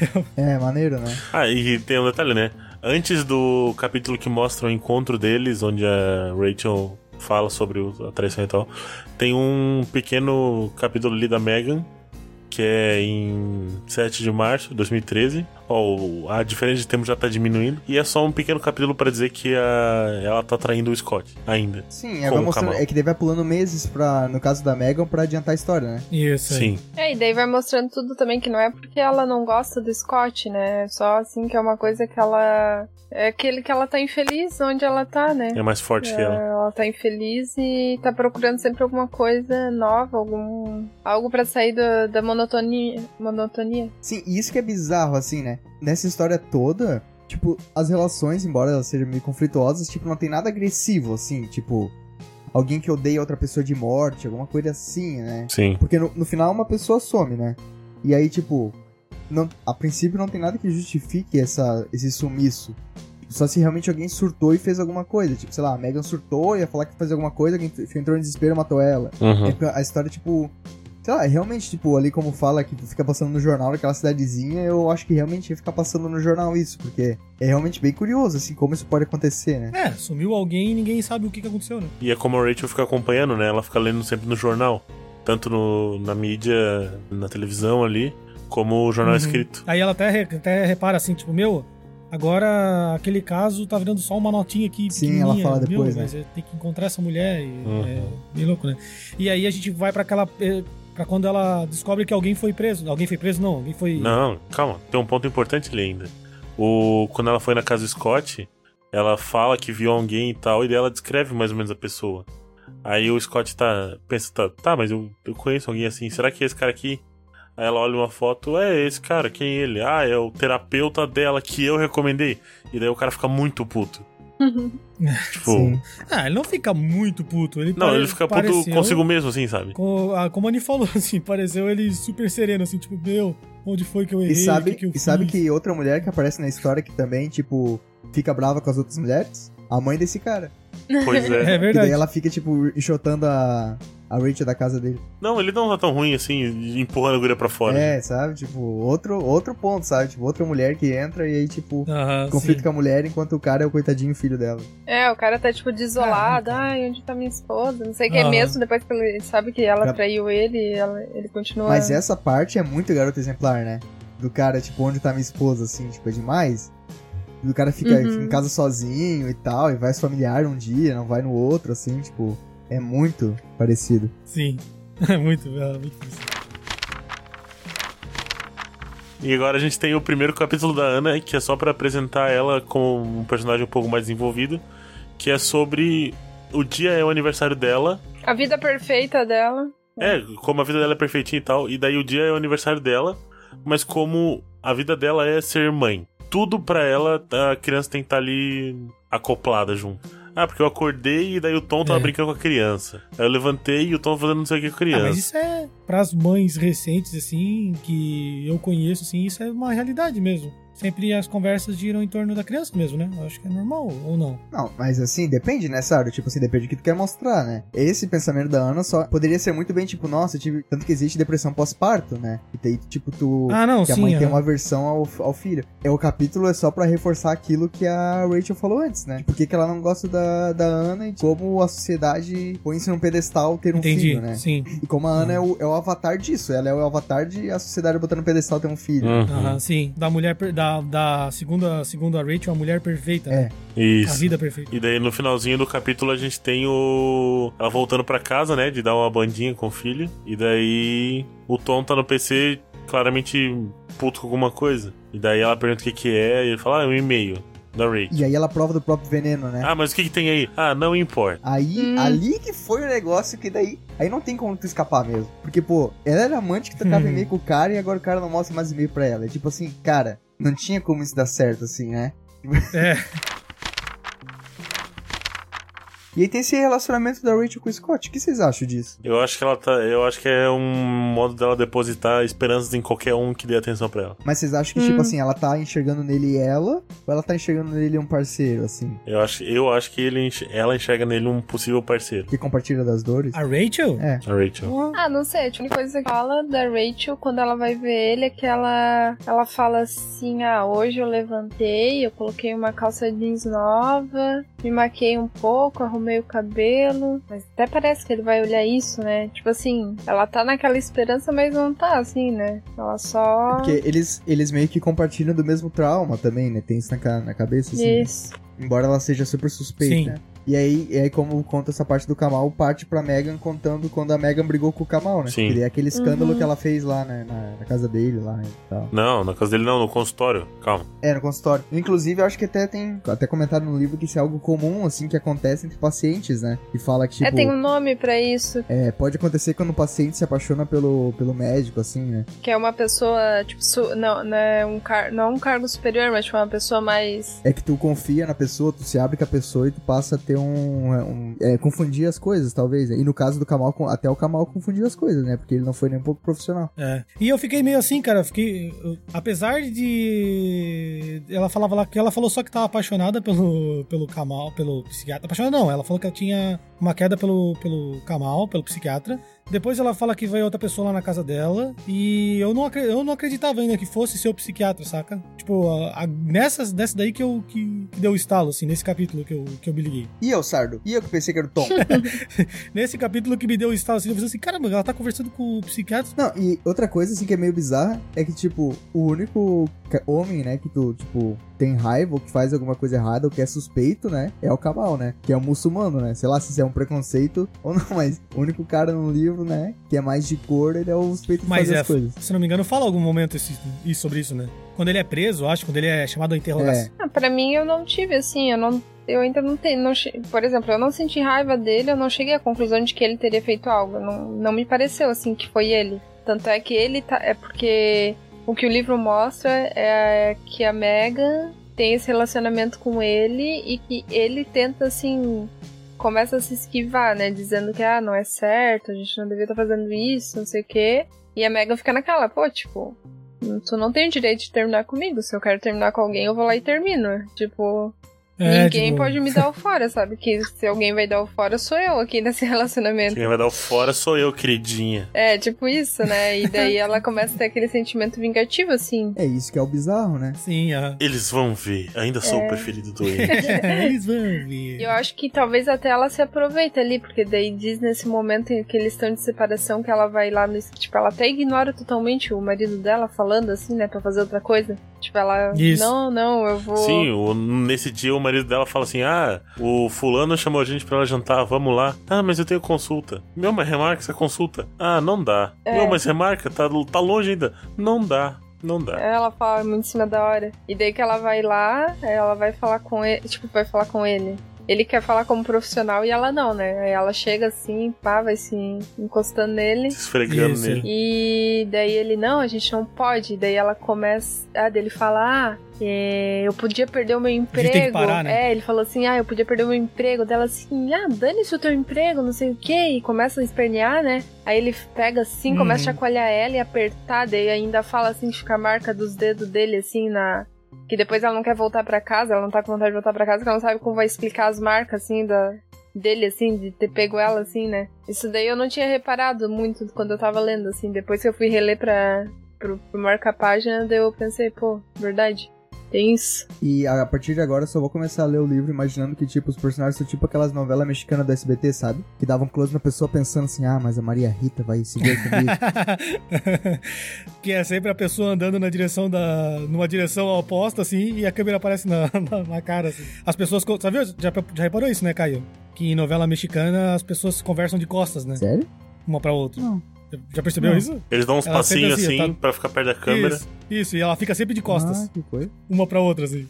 É, maneiro, né? E tem um detalhe, né? Antes do capítulo que mostra o encontro deles, onde a Rachel fala sobre a traição e tal, tem um pequeno capítulo ali da Megan, que é em 7 de março de 2013. A diferença de tempo já tá diminuindo. E é só um pequeno capítulo pra dizer que ela tá traindo o Scott ainda. Sim, agora mostrando. É que daí vai pulando meses no caso da Megan, pra adiantar a história, né? Isso. Sim. E daí vai mostrando tudo também que não é porque ela não gosta do Scott, né? É só assim que é uma coisa que ela... É aquele que ela tá infeliz onde ela tá, né? É mais forte que ela. Ela tá infeliz e tá procurando sempre alguma coisa nova, algo pra sair da monotonia. Sim, e isso que é bizarro, assim, né? Nessa história toda, tipo, as relações, embora elas sejam meio conflituosas, tipo, não tem nada agressivo, assim, tipo... Alguém que odeia outra pessoa de morte, alguma coisa assim, né? Sim. Porque no final uma pessoa some, né? E aí, tipo... a princípio não tem nada que justifique esse sumiço. Só se realmente alguém surtou e fez alguma coisa. Tipo, sei lá, a Megan surtou, ia falar que ia fazer alguma coisa, alguém entrou em desespero e matou ela. Uhum. A história, tipo... Sei lá, realmente, tipo, ali como fala que fica passando no jornal naquela cidadezinha, eu acho que realmente ia ficar passando no jornal isso, porque é realmente bem curioso, assim, como isso pode acontecer, né? Sumiu alguém e ninguém sabe o que aconteceu, né? E é como a Rachel fica acompanhando, né? Ela fica lendo sempre no jornal. Tanto na mídia, na televisão ali, como o jornal escrito. Aí ela até repara assim, tipo, agora aquele caso tá virando só uma notinha aqui. Sim, ela fala depois, né? Mas tem que encontrar essa mulher e é bem louco, né? E aí a gente vai pra Pra quando ela descobre que alguém foi preso. Alguém foi preso? Não, alguém foi... Não, calma. Tem um ponto importante ali ainda. Quando ela foi na casa do Scott, ela fala que viu alguém e tal, e daí ela descreve mais ou menos a pessoa. Aí o Scott pensa, mas eu conheço alguém assim, será que é esse cara aqui? Aí ela olha uma foto, esse cara, quem é ele? Ah, é o terapeuta dela que eu recomendei. E daí o cara fica muito puto. Tipo... Sim. Ele não fica muito puto. Ele fica puto consigo mesmo, assim, sabe? Como a Ani falou, assim, pareceu ele super sereno, assim, tipo, onde foi que eu errei? Sabe que outra mulher que aparece na história que também, tipo, fica brava com as outras mulheres? A mãe desse cara. Pois é. É verdade. E daí ela fica, tipo, enxotando a Rachel da casa dele. Não, ele não tá tão ruim assim, empurrando a guria pra fora. Sabe? Tipo, outro ponto, sabe? Tipo, outra mulher que entra e aí, tipo, conflito sim. com a mulher enquanto o cara é o coitadinho filho dela. O cara tá, tipo, desolado. Ai, onde tá minha esposa? Não sei o que é mesmo. Depois que ele sabe que ela traiu ele, ele continua... Mas essa parte é muito garota exemplar, né? Do cara, tipo, onde tá minha esposa, assim, tipo, é demais. Do cara fica em casa sozinho e tal, e vai familiar um dia, não vai no outro, assim, tipo... É muito parecido. Sim, é muito parecido. E agora a gente tem o primeiro capítulo da Ana, que é só pra apresentar ela como um personagem um pouco mais desenvolvido, que é sobre o dia é o aniversário dela. A vida perfeita dela. Como a vida dela é perfeitinha e tal, e daí o dia é o aniversário dela, mas como a vida dela é ser mãe. Tudo pra ela, a criança tem que estar ali acoplada junto. Porque eu acordei e daí o Tom tava brincando com a criança. Aí eu levantei e o Tom fazendo não sei o que com a criança. Mas isso é, pras mães recentes, assim, que eu conheço, assim, isso é uma realidade mesmo. Sempre as conversas giram em torno da criança mesmo, né? Eu acho que é normal, ou não? Não, mas assim, depende, né, Sário? Tipo assim, depende do que tu quer mostrar, né? Esse pensamento da Ana só poderia ser muito bem, tipo, nossa, tanto que existe depressão pós-parto, né? E daí, tipo, que a mãe tem uma aversão ao filho. O capítulo é só pra reforçar aquilo que a Rachel falou antes, né? Por que ela não gosta da Ana e como a sociedade põe isso num pedestal ter um filho, né? Sim. E como a Ana é o avatar disso. Ela é o avatar de a sociedade botando no pedestal ter um filho. Sim. Da mulher... segundo a Rachel, a mulher perfeita. É. Isso. A vida perfeita. E daí no finalzinho do capítulo a gente tem ela voltando pra casa, né? De dar uma bandinha com o filho. E daí o Tom tá no PC claramente puto com alguma coisa. E daí ela pergunta o que é. E ele fala, é um e-mail da Rachel. E aí ela prova do próprio veneno, né? Mas o que tem aí? Não importa. Aí, ali que foi o negócio que daí... Aí não tem como tu escapar mesmo. Porque, pô, ela era amante que trocava e-mail com o cara e agora o cara não mostra mais e-mail pra ela. É tipo assim, cara, não tinha como isso dar certo assim, né? E aí tem esse relacionamento da Rachel com o Scott. O que vocês acham disso? Eu acho que eu acho que é um modo dela depositar esperanças em qualquer um que dê atenção pra ela. Mas vocês acham que, tipo assim, ela tá enxergando nele ela, ou ela tá enxergando nele um parceiro, assim? Eu acho que ela enxerga nele um possível parceiro. Que compartilha das dores? A Rachel? É. A Rachel. Não sei. A única coisa que fala da Rachel quando ela vai ver ele é que ela fala assim, hoje eu levantei, eu coloquei uma calça jeans nova, me maquiei um pouco, arrumei o cabelo, mas até parece que ele vai olhar isso, né? Tipo assim, ela tá naquela esperança, mas não tá assim, né? Ela só... Porque eles meio que compartilham do mesmo trauma também, né? Tem isso na cabeça, assim. Isso. Né? Embora ela seja super suspeita. Sim. E aí, como conta essa parte do Kamal, parte pra Megan contando quando a Megan brigou com o Kamal, né? Sim. Porque é aquele escândalo que ela fez lá, né? Na casa dele, lá e tal. Não, na casa dele não, no consultório. Calma. No consultório. Inclusive, eu acho que até comentário no livro que isso é algo comum, assim, que acontece entre pacientes, né? Que fala que, tipo... tem um nome pra isso. Pode acontecer quando o paciente se apaixona pelo médico, assim, né? Que é uma pessoa, tipo, não é um cargo superior, mas tipo, uma pessoa mais... É que tu confia na pessoa, tu se abre com a pessoa e tu passa a ter confundir as coisas, talvez. E no caso do Kamal, até o Kamal confundiu as coisas, né? Porque ele não foi nem um pouco profissional. E eu fiquei meio assim, cara. Apesar de... Ela falava lá que ela falou só que tava apaixonada pelo Kamal, pelo psiquiatra. Apaixonada não, ela falou que ela tinha uma queda pelo Kamal, pelo psiquiatra. Depois ela fala que veio outra pessoa lá na casa dela. E eu não acreditava ainda que fosse seu psiquiatra, saca? Tipo, nessa daí que deu o estalo, assim, nesse capítulo que eu me liguei. E eu, Sardo? E eu que pensei que era o Tom? Nesse capítulo que me deu o estalo, assim, eu pensei assim, caramba, ela tá conversando com o psiquiatra. Não, e outra coisa, assim, que é meio bizarra, é que, tipo, o único homem, né, que tu, tipo, tem raiva, ou que faz alguma coisa errada, ou que é suspeito, né? É o Kamal, né? Que é o muçulmano, né? Sei lá se isso é um preconceito ou não, mas o único cara no livro, né? Que é mais de cor, ele é o suspeito de fazer as coisas. Se não me engano, fala algum momento sobre isso, né? Quando ele é preso, eu acho, quando ele é chamado à interrogação. Pra mim, eu não tive, assim, eu ainda não tenho, por exemplo, eu não senti raiva dele, eu não cheguei à conclusão de que ele teria feito algo, não me pareceu, assim, que foi ele. Tanto é que ele é porque o que o livro mostra é que a Megan tem esse relacionamento com ele e que ele tenta, assim, começa a se esquivar, né, dizendo que, não é certo, a gente não devia estar fazendo isso, não sei o quê, e a Megan fica naquela, pô, tipo, tu não tem o direito de terminar comigo, se eu quero terminar com alguém, eu vou lá e termino, tipo... Ninguém pode me dar o fora, sabe? Que se alguém vai dar o fora, sou eu aqui nesse relacionamento. Quem vai dar o fora sou eu, queridinha. É, tipo isso, né? E daí ela começa a ter aquele sentimento vingativo, assim. É isso que é o bizarro, né? Sim, Eles vão ver. Ainda sou o preferido do ele. Eles vão ver. Eu acho que talvez até ela se aproveita ali, porque daí diz nesse momento em que eles estão de separação que ela vai lá no... Tipo, ela até ignora totalmente o marido dela falando assim, né? Pra fazer outra coisa. Tipo, ela... Isso. Não, eu vou... Sim, nesse dia o marido dela fala assim, o fulano chamou a gente pra ela jantar, vamos lá. Mas eu tenho consulta. Meu, mas remarca essa consulta. Não dá. Meu, mas remarca, tá longe ainda. Não dá. Ela fala muito em cima da hora. E daí que ela vai lá, ela vai falar com ele, tipo, vai falar com ele. Ele quer falar como profissional e ela não, né? Aí ela chega assim, vai se encostando nele. Se esfregando nele. E daí ele, não, a gente não pode. E daí ela começa... daí ele fala, eu podia perder o meu emprego. A gente tem que parar, né? Ele falou assim, eu podia perder o meu emprego. Dela assim, dane-se o teu emprego, não sei o quê. E começa a espernear, né? Aí ele pega assim, começa a chacoalhar ela e apertar. Daí ainda fala assim, que fica a marca dos dedos dele assim que depois ela não quer voltar pra casa, ela não tá com vontade de voltar pra casa, porque ela não sabe como vai explicar as marcas, assim, dele, assim, de ter pego ela, assim, né? Isso daí eu não tinha reparado muito quando eu tava lendo, assim. Depois que eu fui reler pro marca-página, daí eu pensei, pô, verdade, tem isso. E a partir de agora eu só vou começar a ler o livro imaginando que, tipo, os personagens são tipo aquelas novelas mexicanas do SBT, sabe? Que davam close na pessoa pensando assim, mas a Maria Rita vai seguir comigo. Que é sempre a pessoa andando numa direção oposta, assim, e a câmera aparece na cara, assim. As pessoas, sabe, já reparou isso, né, Caio? Que em novela mexicana as pessoas conversam de costas, né? Sério? Uma pra outra. Não. Já percebeu isso? Eles dão uns passinhos assim pra ficar perto da câmera. Isso, e ela fica sempre de costas. Que coisa. Uma pra outra, assim.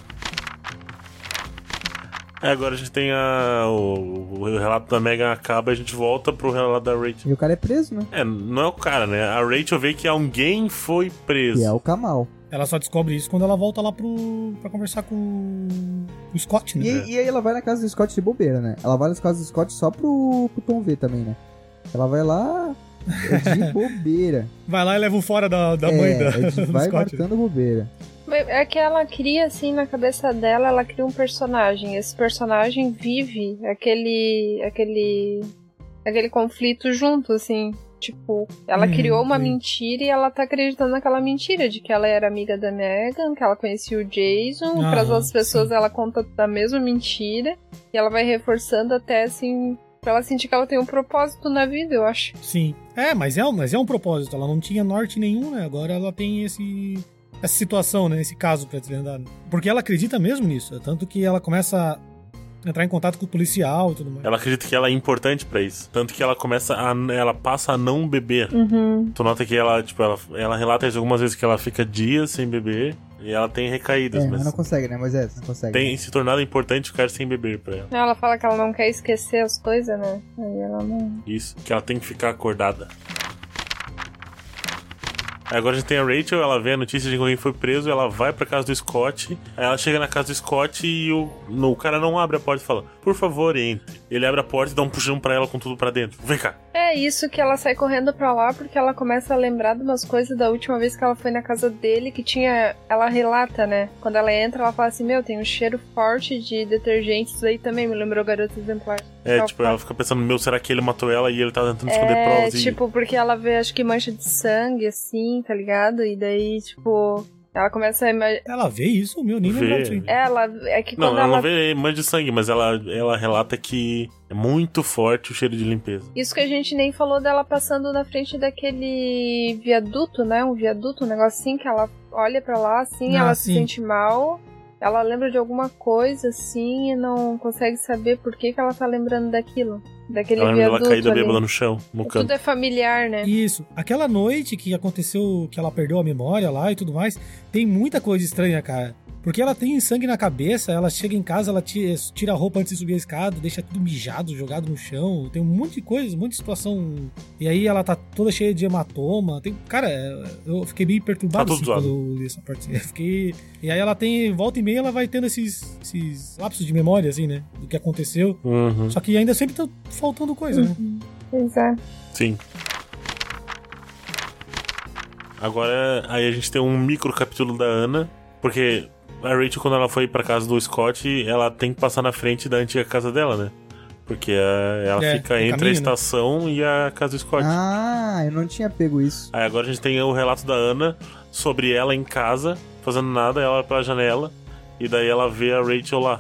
Agora a gente tem o relato da Megan acaba e a gente volta pro relato da Rachel. E o cara é preso, né? Não é o cara, né? A Rachel vê que alguém foi preso. E é o Kamal. Ela só descobre isso quando ela volta lá pra conversar com o Scott, né? E aí ela vai na casa do Scott de bobeira, né? Ela vai na casa do Scott só pro Tom ver também, né? Ela vai lá... de bobeira. Vai lá e leva o fora da mãe do vai Scott. marcando bobeira. É que ela cria, assim, na cabeça dela, ela cria um personagem. Esse personagem vive aquele conflito junto, assim. Tipo, ela criou uma mentira e ela tá acreditando naquela mentira de que ela era amiga da Megan, que ela conhecia o Jason. Para as outras pessoas ela conta da mesma mentira e ela vai reforçando até, assim... Pra ela sentir que ela tem um propósito na vida, eu acho. Sim. Mas é um propósito. Ela não tinha norte nenhum, né? Agora ela tem essa situação, né? Esse caso pra desvendar. Porque ela acredita mesmo nisso. Tanto que ela começa a entrar em contato com o policial e tudo mais. Ela acredita que ela é importante pra isso. Tanto que ela ela passa a não beber. Uhum. Tu nota que ela relata isso algumas vezes que ela fica dias sem beber. E ela tem recaídas, mas não consegue, né, Moisés? Não consegue. Tem se tornado importante ficar sem beber pra ela. Ela fala que ela não quer esquecer as coisas, né? Aí ela não... Isso, que ela tem que ficar acordada. Agora a gente tem a Rachel, ela vê a notícia de que alguém foi preso, ela vai pra casa do Scott, aí ela chega na casa do Scott e o cara não abre a porta e fala, por favor, entre. Ele abre a porta e dá um puxão pra ela com tudo pra dentro. Vem cá. É isso que ela sai correndo pra lá porque ela começa a lembrar de umas coisas da última vez que ela foi na casa dele, que tinha... Ela relata, né? Quando ela entra, ela fala assim, tem um cheiro forte de detergente, isso aí também me lembrou Garota Exemplar. Ela fica pensando, será que ele matou ela e ele tá tentando esconder provas? Tipo, porque ela vê, acho que mancha de sangue, assim, tá ligado? E daí, tipo... Ela começa a imaginar... Ela vê isso? Nem lembrava disso. É que quando ela não vê mancha de sangue, mas ela relata que é muito forte o cheiro de limpeza. Isso que a gente nem falou dela passando na frente daquele viaduto, né? Um viaduto, um negócio assim, que ela olha pra lá, assim, ela se sente mal. ela lembra de alguma coisa, assim, e não consegue saber por que ela tá lembrando daquilo. Daquele Ela lembra viaduto dela caída ali. bêbada no chão, no canto. Tudo é familiar, né? Isso. Aquela noite que aconteceu, que ela perdeu a memória lá e tudo mais, tem muita coisa estranha, cara. Porque ela tem sangue na cabeça, ela chega em casa, ela tira a roupa antes de subir a escada, deixa tudo mijado, jogado no chão. Tem um monte de coisa, um monte de situação. E aí ela tá toda cheia de hematoma. Cara, eu fiquei bem perturbado assim, quando eu li essa parte. E aí ela tem, volta e meia, ela vai tendo esses lapsos de memória, assim, né? Do que aconteceu. Uhum. Só que ainda sempre tá faltando coisa, né? Exato. Sim. Agora, aí a gente tem um micro capítulo da Ana, porque a Rachel, quando ela foi pra casa do Scott, ela tem que passar na frente da antiga casa dela, né? Porque ela fica entre caminho, a estação, né? E a casa do Scott. Ah, eu não tinha pego isso. Aí agora a gente tem o relato da Ana sobre ela em casa, fazendo nada, ela olha pela janela, e daí ela vê a Rachel lá.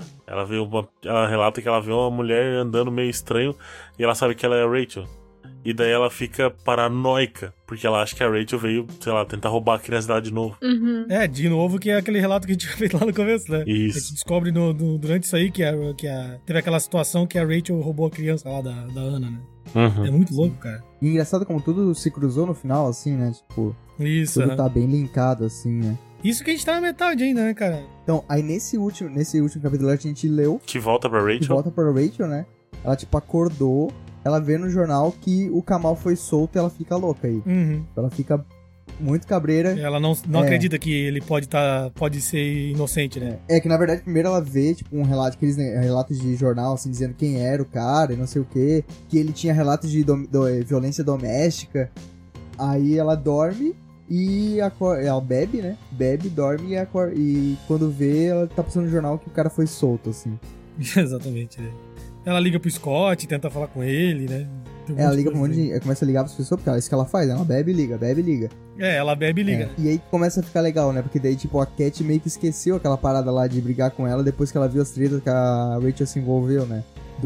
Ela relata que ela vê uma mulher andando meio estranho, e ela sabe que ela é a Rachel. E daí ela fica paranoica, porque ela acha que a Rachel veio, sei lá, tentar roubar a criança dela de novo. Uhum. De novo, que é aquele relato que a gente tinha feito lá no começo, né? Isso. A gente descobre durante isso aí que teve aquela situação que a Rachel roubou a criança lá da Ana, né? Uhum. É muito louco, cara. E engraçado como tudo se cruzou no final, assim, né? Tipo, Isso, tudo tá bem linkado, assim, né? Isso que a gente tá na metade ainda, né, cara? Então, aí nesse último capítulo a gente leu, Que volta pra que Rachel. volta pra Rachel, né? Ela, tipo, acordou, ela vê no jornal que o Kamal foi solto e ela fica louca aí. Uhum. Ela fica muito cabreira. Ela não acredita que ele pode ser inocente, né? É que, na verdade, primeiro ela vê, tipo, aqueles relatos de jornal, assim, dizendo quem era o cara e não sei o quê. Que ele tinha relatos de violência doméstica. Aí ela dorme e ela bebe, né? Bebe, dorme e quando vê, ela tá passando no jornal que o cara foi solto, assim. Exatamente, né? Ela liga pro Scott, tenta falar com ele, né? Ela liga pra um monte de... Começa a ligar pras pessoas, porque é isso que ela faz, né? Ela bebe e liga, bebe e liga. Ela bebe e liga. E aí começa a ficar legal, né? Porque daí, tipo, a Cat meio que esqueceu aquela parada lá de brigar com ela depois que ela viu as tretas que a Rachel se envolveu, né?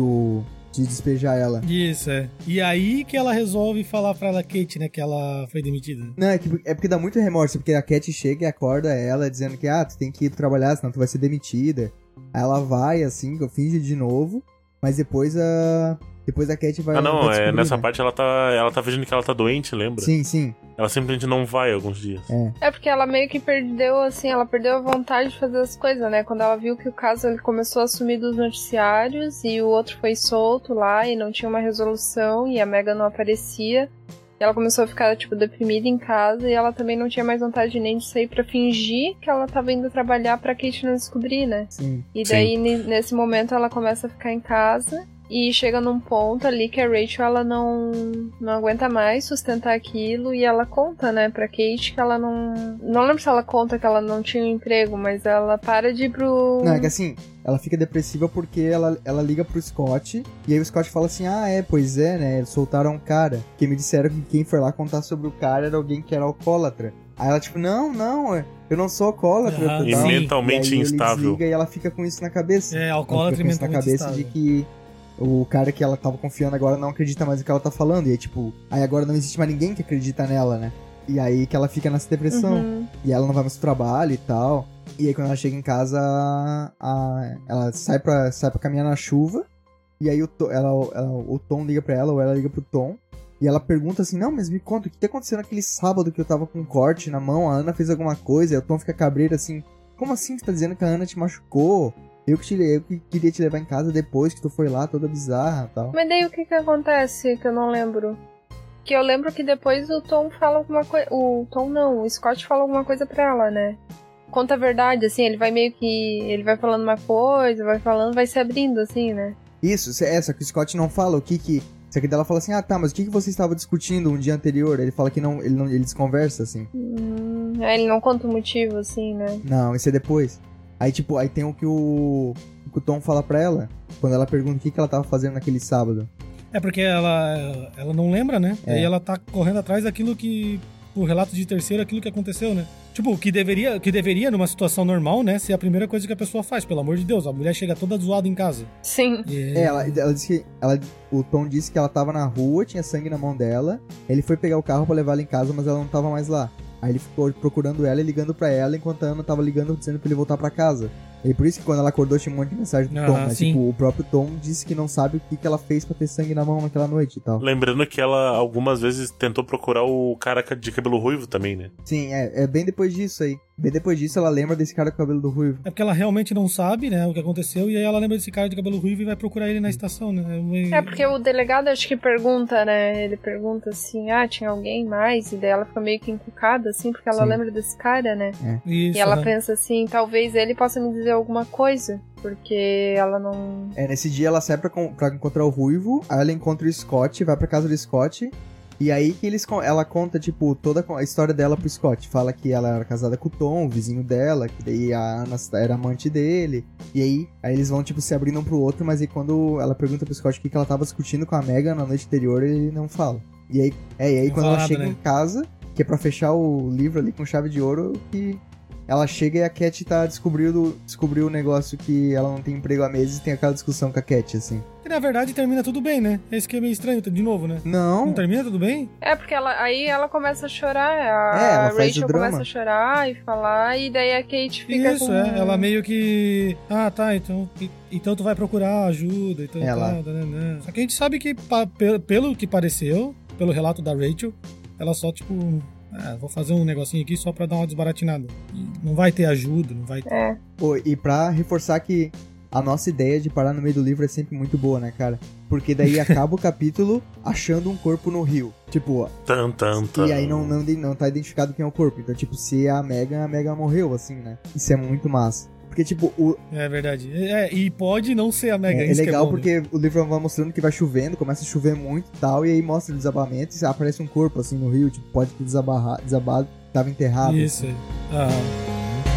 De despejar ela. Isso, E aí que ela resolve falar pra ela, Kate, né? Que ela foi demitida. Não, é porque dá muito remorso, porque a Cat chega e acorda ela dizendo que, tu tem que ir trabalhar, senão tu vai ser demitida. Aí ela vai, assim, finge de novo, mas depois a Cat vai... nessa né? parte ela tá fingindo que ela tá doente, lembra? Sim. Ela simplesmente não vai alguns dias. É porque ela meio que perdeu, assim, ela perdeu a vontade de fazer as coisas, né? Quando ela viu que o caso ele começou a sumir dos noticiários e o outro foi solto lá e não tinha uma resolução e a Megan não aparecia. E ela começou a ficar, tipo, deprimida em casa e ela também não tinha mais vontade nem de sair pra fingir que ela tava indo trabalhar pra Kate não descobrir, né? Sim. E daí, nesse momento, ela começa a ficar em casa e chega num ponto ali que a Rachel, ela não aguenta mais sustentar aquilo e ela conta, né, pra Kate que ela não... Não lembro se ela conta que ela não tinha um emprego, mas ela para de ir pro... Não, é que assim, ela fica depressiva porque ela liga pro Scott e aí o Scott fala assim, pois é, né, eles soltaram um cara, que me disseram que quem foi lá contar sobre o cara era alguém que era alcoólatra. Aí ela tipo, não, eu não sou alcoólatra. E mentalmente e aí instável. Ele desliga e ela fica com isso na cabeça. Alcoólatra e mentalmente instável. De que o cara que ela tava confiando agora não acredita mais no que ela tá falando. E aí, tipo, agora não existe mais ninguém que acredita nela, né? E aí que ela fica nessa depressão. Uhum. E ela não vai mais pro trabalho e tal. E aí quando ela chega em casa, ela sai pra caminhar na chuva. E aí o Tom liga pra ela, ou ela liga pro Tom. E ela pergunta assim, não, mas me conta, o que aconteceu naquele sábado que eu tava com um corte na mão? A Ana fez alguma coisa? E o Tom fica cabreiro assim, como assim você tá dizendo que a Ana te machucou? Eu que queria te levar em casa depois que tu foi lá, toda bizarra e tal. Mas daí o que acontece que eu não lembro? Que eu lembro que depois o Tom fala alguma coisa... O Scott fala alguma coisa pra ela, né? Conta a verdade, assim, ele vai meio que... Ele vai falando uma coisa, vai se abrindo, assim, né? Isso, só que o Scott não fala o que... Só que dela fala assim, mas o que você estava discutindo um dia anterior? Ele fala que ele desconversa, assim. Ele não conta o motivo, assim, né? Não, isso é depois. Aí, tipo, aí tem o que o Tom fala pra ela, quando ela pergunta o que ela tava fazendo naquele sábado. É porque ela não lembra, né? Aí ela tá correndo atrás daquilo que... O relato de terceiro, aquilo que aconteceu, né? Tipo, o que deveria, numa situação normal, né? Ser a primeira coisa que a pessoa faz, pelo amor de Deus. A mulher chega toda zoada em casa. Sim. Ela disse que... O Tom disse que ela tava na rua, tinha sangue na mão dela. Ele foi pegar o carro pra levar ela em casa, mas ela não tava mais lá. Aí ele ficou procurando ela e ligando pra ela, enquanto a Ana tava ligando, dizendo pra ele voltar pra casa. E por isso que quando ela acordou tinha um monte de mensagem do Tom, mas sim. tipo, o próprio Tom disse que não sabe o que ela fez pra ter sangue na mão naquela noite e tal. Lembrando que ela algumas vezes tentou procurar o cara de cabelo ruivo também, né? Sim, é bem depois disso aí. Bem depois disso ela lembra desse cara com cabelo do ruivo. É porque ela realmente não sabe, né, o que aconteceu, e aí ela lembra desse cara de cabelo ruivo e vai procurar ele na estação, né? É porque o delegado acho que pergunta, né? Ele pergunta assim, tinha alguém mais? E daí ela fica meio que encucada, assim, porque ela lembra desse cara, né? Isso, e ela pensa assim, talvez ele possa me dizer alguma coisa, porque ela não... Nesse dia ela sai pra encontrar o ruivo, aí ela encontra o Scott, vai pra casa do Scott, e aí que ela conta, tipo, toda a história dela pro Scott. Fala que ela era casada com o Tom, o vizinho dela, que daí a Ana era amante dele. E aí eles vão, tipo, se abrindo um pro outro, mas aí quando ela pergunta pro Scott o que ela tava discutindo com a Megan na noite anterior, ele não fala. E aí quando ela chega em casa, que é pra fechar o livro ali com chave de ouro, que ela chega e a Cat descobriu o negócio que ela não tem emprego há meses e tem aquela discussão com a Cat, assim. E na verdade termina tudo bem, né? Esse que é meio estranho, de novo, né? Não termina tudo bem? É, porque aí ela começa a chorar, ela a faz Rachel o drama. começa a chorar e falar, e daí a Kate fica Isso, com... ela meio que... tá, então tu vai procurar ajuda, então tá. Só que a gente sabe que, pelo que pareceu, pelo relato da Rachel, ela só, tipo... vou fazer um negocinho aqui só pra dar uma desbaratinada. E não vai ter ajuda, não vai ter... E pra reforçar que a nossa ideia de parar no meio do livro é sempre muito boa, né, cara? Porque daí acaba o capítulo achando um corpo no rio. Tipo, e aí não tá identificado quem é o corpo. Então, tipo, se é a Megan morreu, assim, né? Isso é muito massa. Porque, tipo, É verdade. E pode não ser a Megan. É legal porque o livro vai mostrando que vai chovendo, começa a chover muito e tal, e aí mostra o desabamento e aparece um corpo, assim, no rio, tipo, pode ter desabado, tava enterrado. Isso, assim.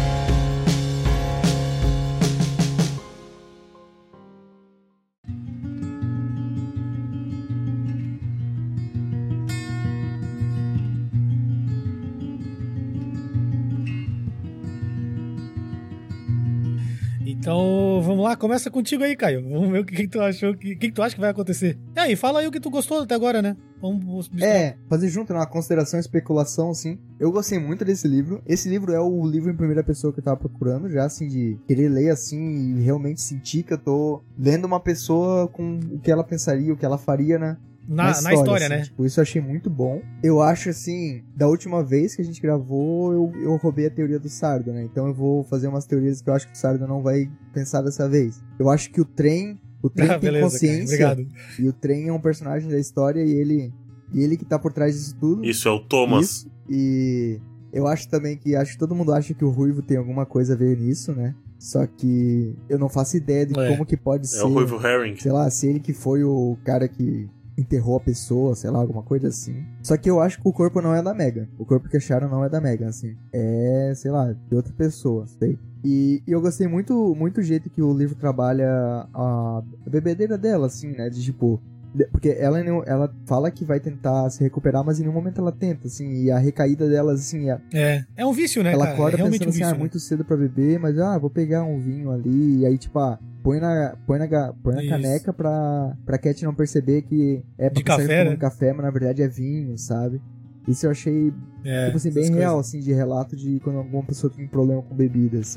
Então, vamos lá, começa contigo aí, Caio. Vamos ver o que tu achou, o que tu acha que vai acontecer. E aí, fala aí o que tu gostou até agora, né? Vamos fazer junto, uma consideração e especulação, assim. Eu gostei muito desse livro. Esse livro é o livro em primeira pessoa que eu tava procurando, já, assim, de querer ler, assim, e realmente sentir que eu tô lendo uma pessoa com o que ela pensaria, o que ela faria, né? Na história, assim, né? Tipo, isso eu achei muito bom. Eu acho, assim, da última vez que a gente gravou, eu roubei a teoria do Sardo, né? Então eu vou fazer umas teorias que eu acho que o Sardo não vai pensar dessa vez. Eu acho que o trem tem beleza, consciência. E o trem é um personagem da história e ele que tá por trás disso tudo. Isso é o Thomas. Isso, e eu acho também que todo mundo acha que o Ruivo tem alguma coisa a ver nisso, né? Só que eu não faço ideia de como que pode ser. É o Ruivo Herring. Sei lá, se ele que foi o cara que enterrou a pessoa, sei lá, alguma coisa assim. Só que eu acho que o corpo não é da Megan. O corpo que acharam não é da Megan, assim. É, sei lá, de outra pessoa, sei. E eu gostei muito do jeito que o livro trabalha a bebedeira dela, assim, né? De tipo... Porque ela fala que vai tentar se recuperar, mas em nenhum momento ela tenta, assim. E a recaída dela, assim... É um vício, né, ela cara? acorda realmente pensando assim, muito cedo pra beber, mas, vou pegar um vinho ali. E aí, tipo, põe na caneca pra Cat não perceber que é pra café, né? Café, mas na verdade é vinho, sabe? Isso eu achei, tipo assim, bem real, assim, de relato de quando alguma pessoa tem um problema com bebida, assim.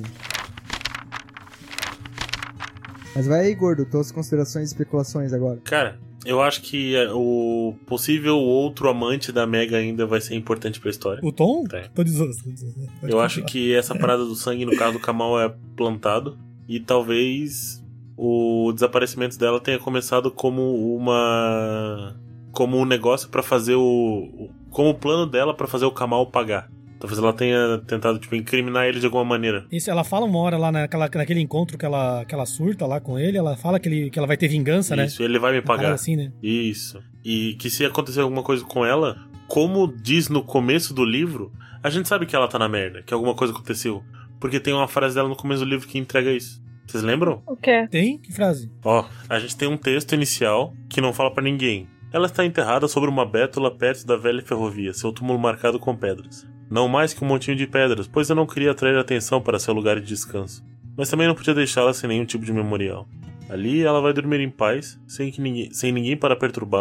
Mas vai aí, gordo, tuas considerações e especulações agora. Cara, eu acho que o possível outro amante da Megan ainda vai ser importante pra história. O Tom? É. Tô dizendo. Eu acho que essa parada do sangue no carro do Kamal é plantado. E talvez o desaparecimento dela tenha começado como um negócio pra fazer como o plano dela pra fazer o Kamal pagar. Talvez ela tenha tentado, tipo, incriminar ele de alguma maneira. Isso, ela fala uma hora lá naquele encontro que ela surta lá com ele, ela fala que ela vai ter vingança, né? Isso, ele vai me pagar. Assim, né? Isso. E que se acontecer alguma coisa com ela, como diz no começo do livro, a gente sabe que ela tá na merda, que alguma coisa aconteceu. Porque tem uma frase dela no começo do livro que entrega isso. Vocês lembram? O quê? Tem? Que frase? A gente tem um texto inicial que não fala pra ninguém. Ela está enterrada sobre uma bétula perto da velha ferrovia, seu túmulo marcado com pedras. Não mais que um montinho de pedras, pois eu não queria atrair atenção para seu lugar de descanso. Mas também não podia deixá-la sem nenhum tipo de memorial. Ali ela vai dormir em paz, sem ninguém para perturbá-la,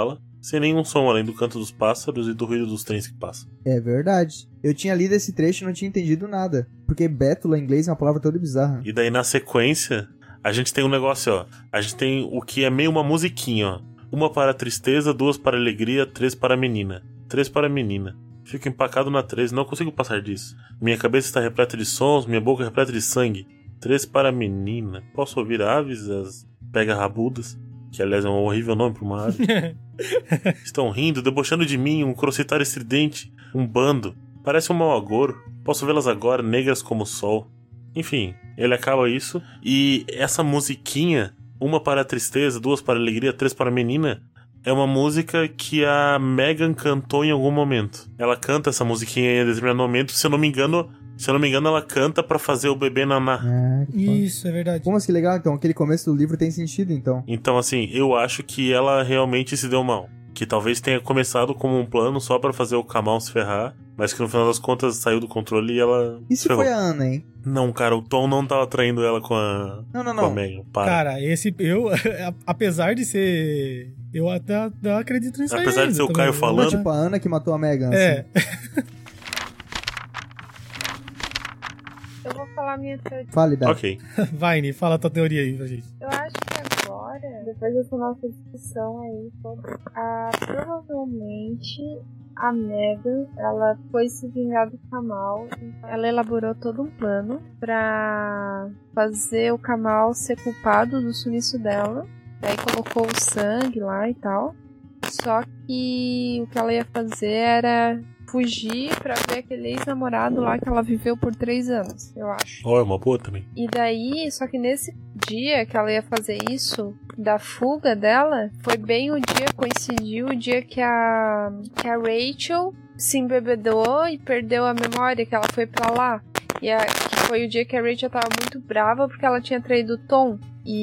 sem nenhum som além do canto dos pássaros e do ruído dos trens que passam. É verdade. Eu tinha lido esse trecho e não tinha entendido nada. Porque bétula em inglês é uma palavra toda bizarra. E daí na sequência, a gente tem um negócio, ó. A gente tem o que é meio uma musiquinha, ó. 1 para a tristeza, 2 para a alegria, 3 para a menina. 3 para a menina. Fico empacado na 3, não consigo passar disso. Minha cabeça está repleta de sons, minha boca repleta de sangue. 3 para a menina. Posso ouvir aves, as pega-rabudas, que aliás é um horrível nome para uma ave. Estão rindo, debochando de mim, um crocitário estridente, um bando. Parece um mau agouro. Posso vê-las agora, negras como o sol. Enfim, ele acaba isso. E essa musiquinha, 1 para a tristeza, 2 para a alegria, 3 para a menina, é uma música que a Megan cantou em algum momento. Ela canta essa musiquinha em determinado momento. Se eu não me engano, ela canta pra fazer o bebê naná. Isso, é verdade. Como assim, legal? Então, aquele começo do livro tem sentido, então. Então, assim, eu acho que ela realmente se deu mal. Que talvez tenha começado como um plano só pra fazer o Kamal se ferrar, mas que no final das contas saiu do controle e ela E se ferrou. foi a Ana, hein? Não, cara, o Tom não tava traindo ela com a Não. Megan. Para. Cara, apesar de ser... Eu até acredito nisso aí. Apesar de ser o Caio Não, falando... tipo a Ana que matou a Megan. É. Assim. Eu vou falar minha teoria. Fale, Dai. Ok. Vaine, fala a tua teoria aí pra gente. Eu acho que agora, depois dessa nossa discussão aí, provavelmente a Megan, ela foi se vingar do Kamal. Ela elaborou todo um plano pra fazer o Kamal ser culpado do sumiço dela. Daí colocou o sangue lá e tal. Só que o que ela ia fazer era fugir pra ver aquele ex-namorado lá que ela viveu por 3 anos, eu acho. Ó, é uma boa também. E daí, só que nesse dia que ela ia fazer isso, da fuga dela, foi bem o dia, coincidiu o dia que a Rachel se embebedou e perdeu a memória, que ela foi pra lá. Que foi o dia que a Rachel tava muito brava porque ela tinha traído o Tom.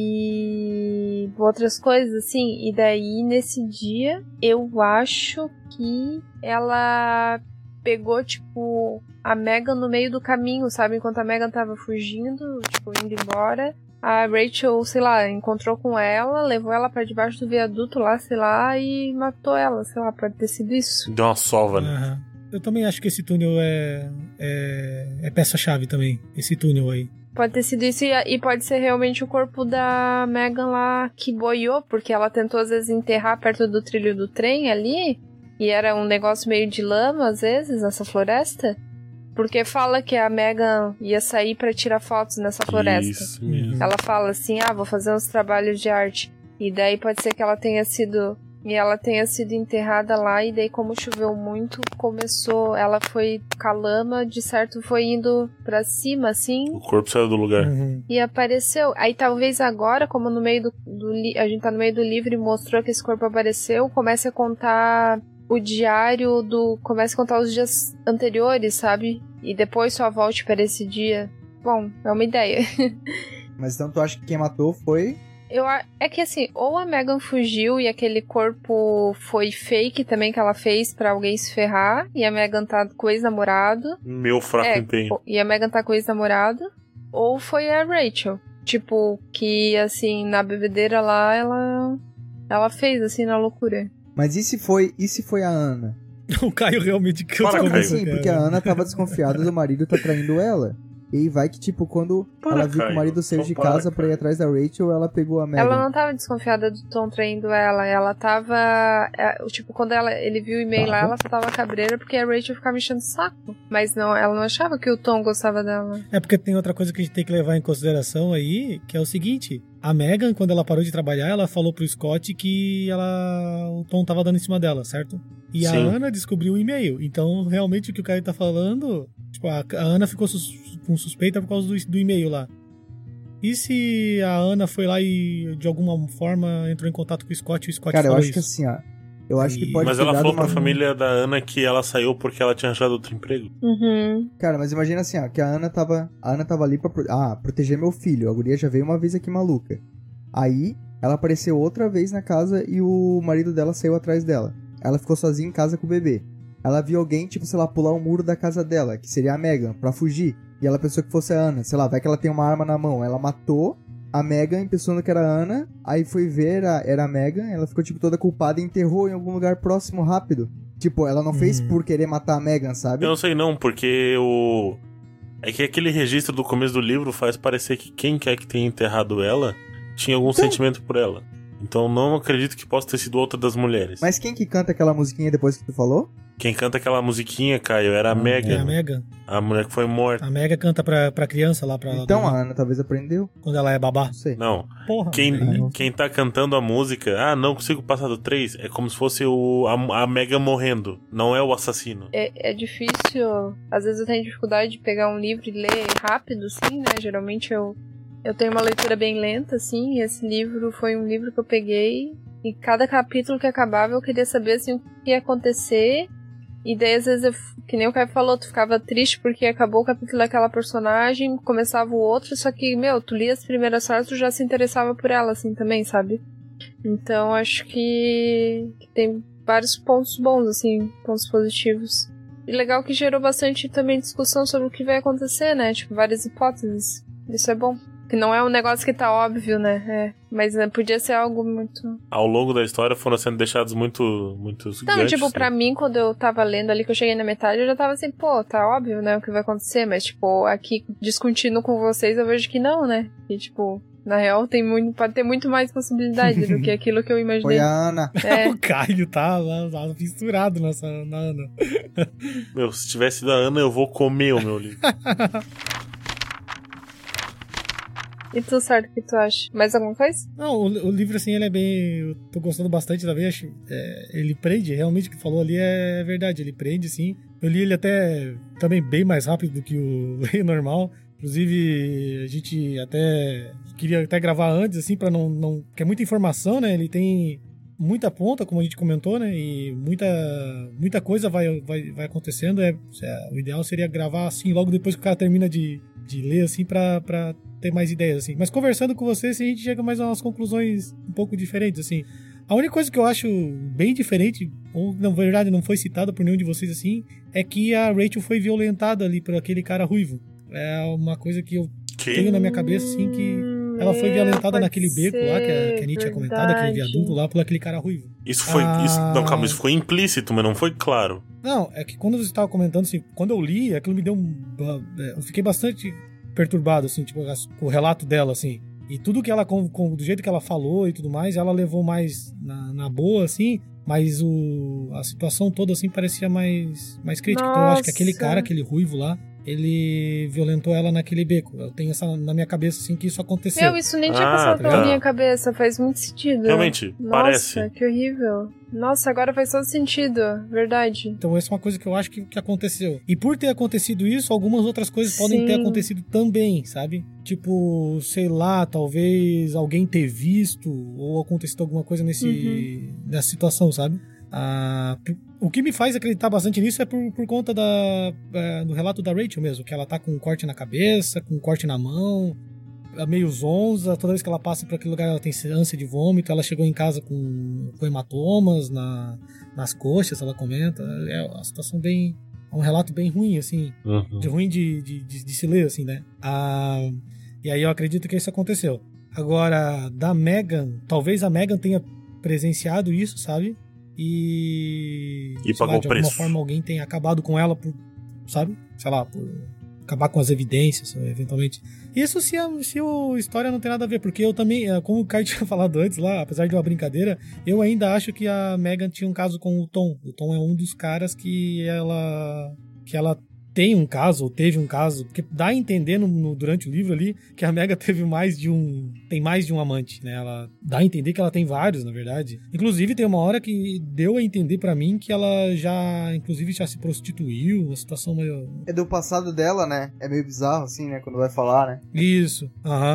E outras coisas assim. E daí, nesse dia, eu acho que ela pegou, tipo, a Megan no meio do caminho, sabe? Enquanto a Megan tava fugindo, tipo, indo embora. A Rachel, sei lá, encontrou com ela, levou ela pra debaixo do viaduto lá, sei lá, e matou ela, sei lá, pode ter sido isso. Deu uma sova, né? Uhum. Eu também acho que esse túnel é peça-chave também, esse túnel aí. Pode ter sido isso e pode ser realmente o corpo da Megan lá que boiou, porque ela tentou às vezes enterrar perto do trilho do trem ali, e era um negócio meio de lama às vezes, nessa floresta. Porque fala que a Megan ia sair pra tirar fotos nessa floresta. Isso mesmo. Ela fala assim, vou fazer uns trabalhos de arte. E daí pode ser que ela tenha sido enterrada lá, e daí como choveu muito, ela foi com a lama, de certo foi indo pra cima, assim. O corpo saiu do lugar. Uhum. E apareceu. Aí talvez agora, como no meio a gente tá no meio do livro e mostrou que esse corpo apareceu, comece a contar o diário comece a contar os dias anteriores, sabe? E depois só volte para esse dia. Bom, é uma ideia. Mas então tu acha que quem matou foi... É que assim, ou a Megan fugiu e aquele corpo foi fake também que ela fez pra alguém se ferrar, e a Megan tá com o ex-namorado. Meu fraco empenho. E a Megan tá com o ex-namorado. Ou foi a Rachel. Tipo, que assim, na bebedeira lá, ela fez assim, na loucura. Mas e se foi a Ana? O Caio realmente... Sim, porque a Ana tava desconfiada do marido tá traindo ela. E aí vai que, tipo, quando ela viu que o marido saiu de casa pra ir atrás da Rachel, ela pegou a Megan. Ela não tava desconfiada do Tom traindo ela. Ela tava... tipo, quando ele viu o e-mail lá, ela só tava cabreira porque a Rachel ficava mexendo o saco. Mas não, ela não achava que o Tom gostava dela. É porque tem outra coisa que a gente tem que levar em consideração aí, que é o seguinte... A Megan, quando ela parou de trabalhar, ela falou pro Scott que o Tom tava dando em cima dela, certo? E a Ana descobriu o e-mail. Então, realmente, o que o Caio tá falando... Tipo, a Ana ficou com suspeita por causa do e-mail lá. E se a Ana foi lá e, de alguma forma, entrou em contato com o Scott e o Scott Cara, falou eu acho isso? que assim, ó... Eu acho que pode Mas ter ela dado falou pra uma... família da Ana que ela saiu porque ela tinha achado outro emprego. Uhum. Cara, mas imagina assim, ó, que a Ana tava ali pra proteger meu filho. A guria já veio uma vez aqui maluca. Aí, ela apareceu outra vez na casa e o marido dela saiu atrás dela. Ela ficou sozinha em casa com o bebê. Ela viu alguém, tipo, sei lá, pular o muro da casa dela, que seria a Megan, pra fugir. E ela pensou que fosse a Ana. Sei lá, vai que ela tem uma arma na mão. Ela matou a Megan pensando que era a Ana, aí foi ver, era a Megan, ela ficou, tipo, toda culpada e enterrou em algum lugar próximo rápido. Tipo, ela não fez por querer matar a Megan, sabe? Eu não sei não, porque é que aquele registro do começo do livro faz parecer que quem quer que tenha enterrado ela tinha algum sentimento por ela. Então não acredito que possa ter sido outra das mulheres. Mas quem que canta aquela musiquinha depois que tu falou? Quem canta aquela musiquinha, Caio, era a Megan. É a Megan. A mulher que foi morta. A Megan canta pra criança lá. Então a Ana talvez aprendeu. Quando ela é babá. Não sei. Não. Porra. Quem tá cantando a música, não consigo passar do 3, é como se fosse a Megan morrendo. Não é o assassino. É difícil. Às vezes eu tenho dificuldade de pegar um livro e ler rápido, assim, né? Geralmente eu tenho uma leitura bem lenta, assim, e esse livro foi um livro que eu peguei, e cada capítulo que acabava eu queria saber, assim, o que ia acontecer, e daí às vezes, que nem o Caio falou, tu ficava triste porque acabou o capítulo daquela personagem, começava o outro, só que, tu lia as primeiras frases, tu já se interessava por ela, assim, também, sabe? Então, acho que tem vários pontos bons, assim, pontos positivos. E legal que gerou bastante também discussão sobre o que vai acontecer, né? Tipo, várias hipóteses. Isso é bom. Que não é um negócio que tá óbvio, né? Mas podia ser algo muito... Ao longo da história foram sendo deixados muitos Não, ganchos, tipo, pra mim, quando eu tava lendo ali, que eu cheguei na metade, eu já tava assim, pô, tá óbvio, né, o que vai acontecer. Mas, tipo, aqui, discutindo com vocês, eu vejo que não, né? E, tipo, na real, pode ter muito mais possibilidade do que aquilo que eu imaginei. Foi a Ana. O Caio tá misturado na Ana. Meu, se tivesse da Ana, eu vou comer o meu livro. E tu, certo, o que tu acha? Mais alguma coisa? Não, o livro, assim, ele é bem... Eu tô gostando bastante também, acho... ele prende, realmente, o que falou ali é verdade, ele prende, sim. Eu li ele até também bem mais rápido do que o normal. Inclusive, a gente queria até gravar antes, assim, pra não... Porque é muita informação, né? Ele tem muita ponta, como a gente comentou, né? E muita coisa vai acontecendo. O ideal seria gravar, assim, logo depois que o cara termina de ler, assim, pra ter mais ideias, assim. Mas conversando com você, assim, a gente chega mais a umas conclusões um pouco diferentes, assim. A única coisa que eu acho bem diferente, ou na verdade não foi citada por nenhum de vocês, assim, é que a Rachel foi violentada ali por aquele cara ruivo. É uma coisa que eu tenho na minha cabeça, assim, que ela foi violentada naquele beco lá, que a Nietzsche tinha comentado, aquele viaduto lá, por aquele cara ruivo. Isso foi... Não, calma, isso foi implícito, mas não foi claro. Não, é que quando você estava comentando, assim, quando eu li, aquilo me deu eu fiquei bastante perturbado, assim, tipo, com o relato dela, assim. E tudo que ela, do jeito que ela falou e tudo mais, ela levou mais na boa, assim, mas a situação toda, assim, parecia mais crítica. Nossa. Então eu acho que aquele cara, aquele ruivo lá, ele violentou ela naquele beco. Eu tenho essa na minha cabeça, assim, que isso aconteceu. Isso nem tinha passado pela minha cabeça, faz muito sentido. Realmente, parece. Nossa, que horrível. Nossa, agora faz todo sentido, verdade. Então essa é uma coisa que eu acho que aconteceu. E por ter acontecido isso, algumas outras coisas podem ter acontecido também, sabe? Tipo, sei lá, talvez alguém ter visto ou acontecido alguma coisa nessa situação, sabe? O que me faz acreditar bastante nisso é por conta do relato da Rachel mesmo, que ela tá com um corte na cabeça, com um corte na mão, meio zonza, toda vez que ela passa por aquele lugar ela tem ânsia de vômito, ela chegou em casa com hematomas nas coxas, ela comenta, é uma situação bem... É um relato bem ruim, assim, de ruim de se ler, assim, né? E aí eu acredito que isso aconteceu. Agora, da Megan, talvez a Megan tenha presenciado isso, sabe? E pagou o preço. De alguma forma alguém tenha acabado com ela por acabar com as evidências, eventualmente. Isso se a história não tem nada a ver, porque eu também, como o Caio tinha falado antes lá, apesar de uma brincadeira, eu ainda acho que a Megan tinha um caso com o Tom. O Tom é um dos caras que ela tem um caso, ou teve um caso, porque dá a entender durante o livro ali que a Megan tem mais de um amante, né? Ela dá a entender que ela tem vários, na verdade. Inclusive, tem uma hora que deu a entender pra mim que ela já se prostituiu, uma situação meio... É do passado dela, né? É meio bizarro, assim, né? Quando vai falar, né? Isso,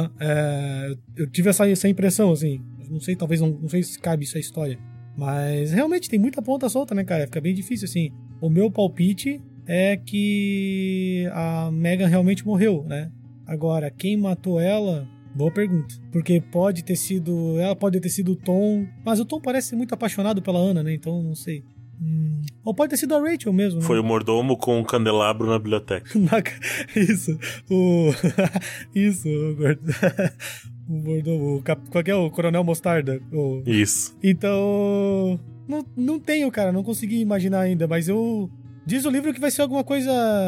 eu tive essa impressão, assim. Não sei, talvez não sei se cabe isso à história. Mas, realmente, tem muita ponta solta, né, cara? Fica bem difícil, assim. O meu palpite é que a Megan realmente morreu, né? Agora, quem matou ela? Boa pergunta. Porque ela pode ter sido o Tom, mas o Tom parece ser muito apaixonado pela Ana, né? Então, não sei. Ou pode ter sido a Rachel mesmo, né? Foi o mordomo com um candelabro na biblioteca. Isso. Isso, gordo. Qual que é o Coronel Mostarda? Isso. Então, não tenho, cara, não consegui imaginar ainda, mas diz o livro que vai ser alguma coisa...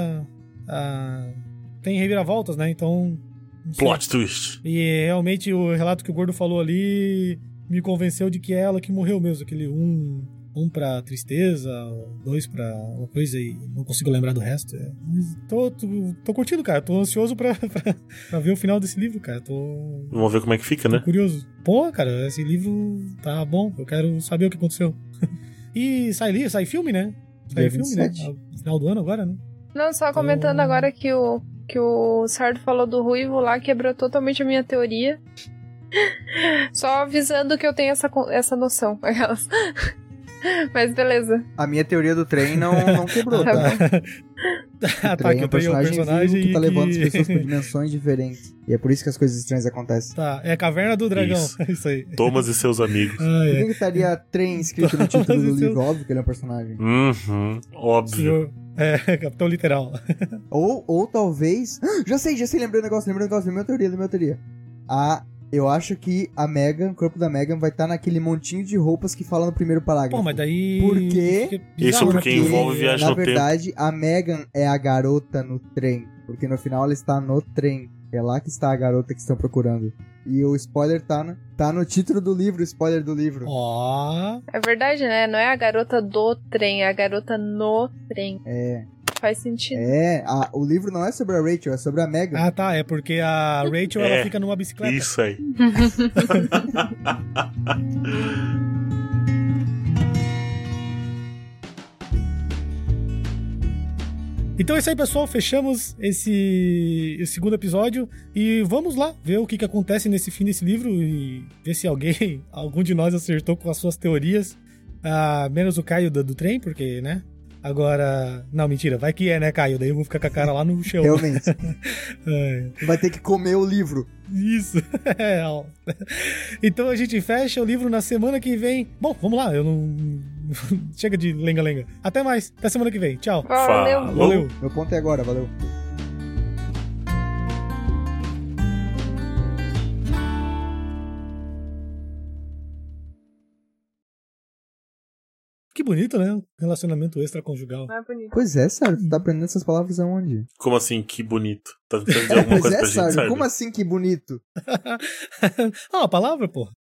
tem reviravoltas, né? Então... Plot twist. E realmente o relato que o Gordo falou ali me convenceu de que é ela que morreu mesmo. Aquele um pra tristeza, 2 pra uma coisa e não consigo lembrar do resto. Mas tô curtindo, cara. Tô ansioso pra ver o final desse livro, cara. Vamos ver como é que fica, né? Tô curioso. Pô, cara, esse livro tá bom. Eu quero saber o que aconteceu. E sai filme, né? Sai filme, 27. Né? No final do ano agora, né? Não, só comentando agora que o Sardo falou do Ruivo lá, quebrou totalmente a minha teoria. Só avisando que eu tenho essa noção. Mas beleza. A minha teoria do trem não quebrou, tá? O trem é um personagem vivo que tá levando as pessoas pra dimensões diferentes. E é por isso que as coisas estranhas acontecem. Tá, é a Caverna do Dragão. Isso aí. Thomas e seus amigos. Por que estaria trem escrito no título do livro? Óbvio que ele é um personagem. Óbvio. Senhor, Capitão Literal. Ou talvez... Já sei, lembrei um negócio, da minha teoria. Eu acho que a Megan, o corpo da Megan vai estar naquele montinho de roupas que fala no primeiro parágrafo. Pô, mas daí... Porque... Isso porque envolve viagem no tempo. Na verdade, a Megan é a garota no trem. Porque no final ela está no trem. É lá que está a garota que estão procurando. E o spoiler tá no título do livro, o spoiler do livro. Ó. É verdade, né? Não é a garota do trem, é a garota no trem. É. Faz sentido. O livro não é sobre a Rachel, é sobre a Megan. Ah, tá. É porque a Rachel ela fica numa bicicleta. Isso aí. Então é isso aí, pessoal. Fechamos esse segundo episódio. E vamos lá ver o que acontece nesse fim desse livro e ver se algum de nós acertou com as suas teorias. Menos o Caio do trem, porque, né? Agora... Não, mentira. Vai que né, Caio? Daí eu vou ficar com a cara lá no chão. Realmente. Vai ter que comer o livro. Isso. Então a gente fecha o livro na semana que vem. Bom, vamos lá. Chega de lenga-lenga. Até mais. Até semana que vem. Tchau. Valeu. Meu ponto é agora. Valeu. Que bonito, né? Relacionamento extraconjugal. Não é bonito. Pois é, Sardo, tu tá aprendendo essas palavras aonde? Como assim, que bonito? Tá tentando dizer alguma coisa pra gente, Sardo, Sardo? como assim, que bonito? Uma palavra, pô.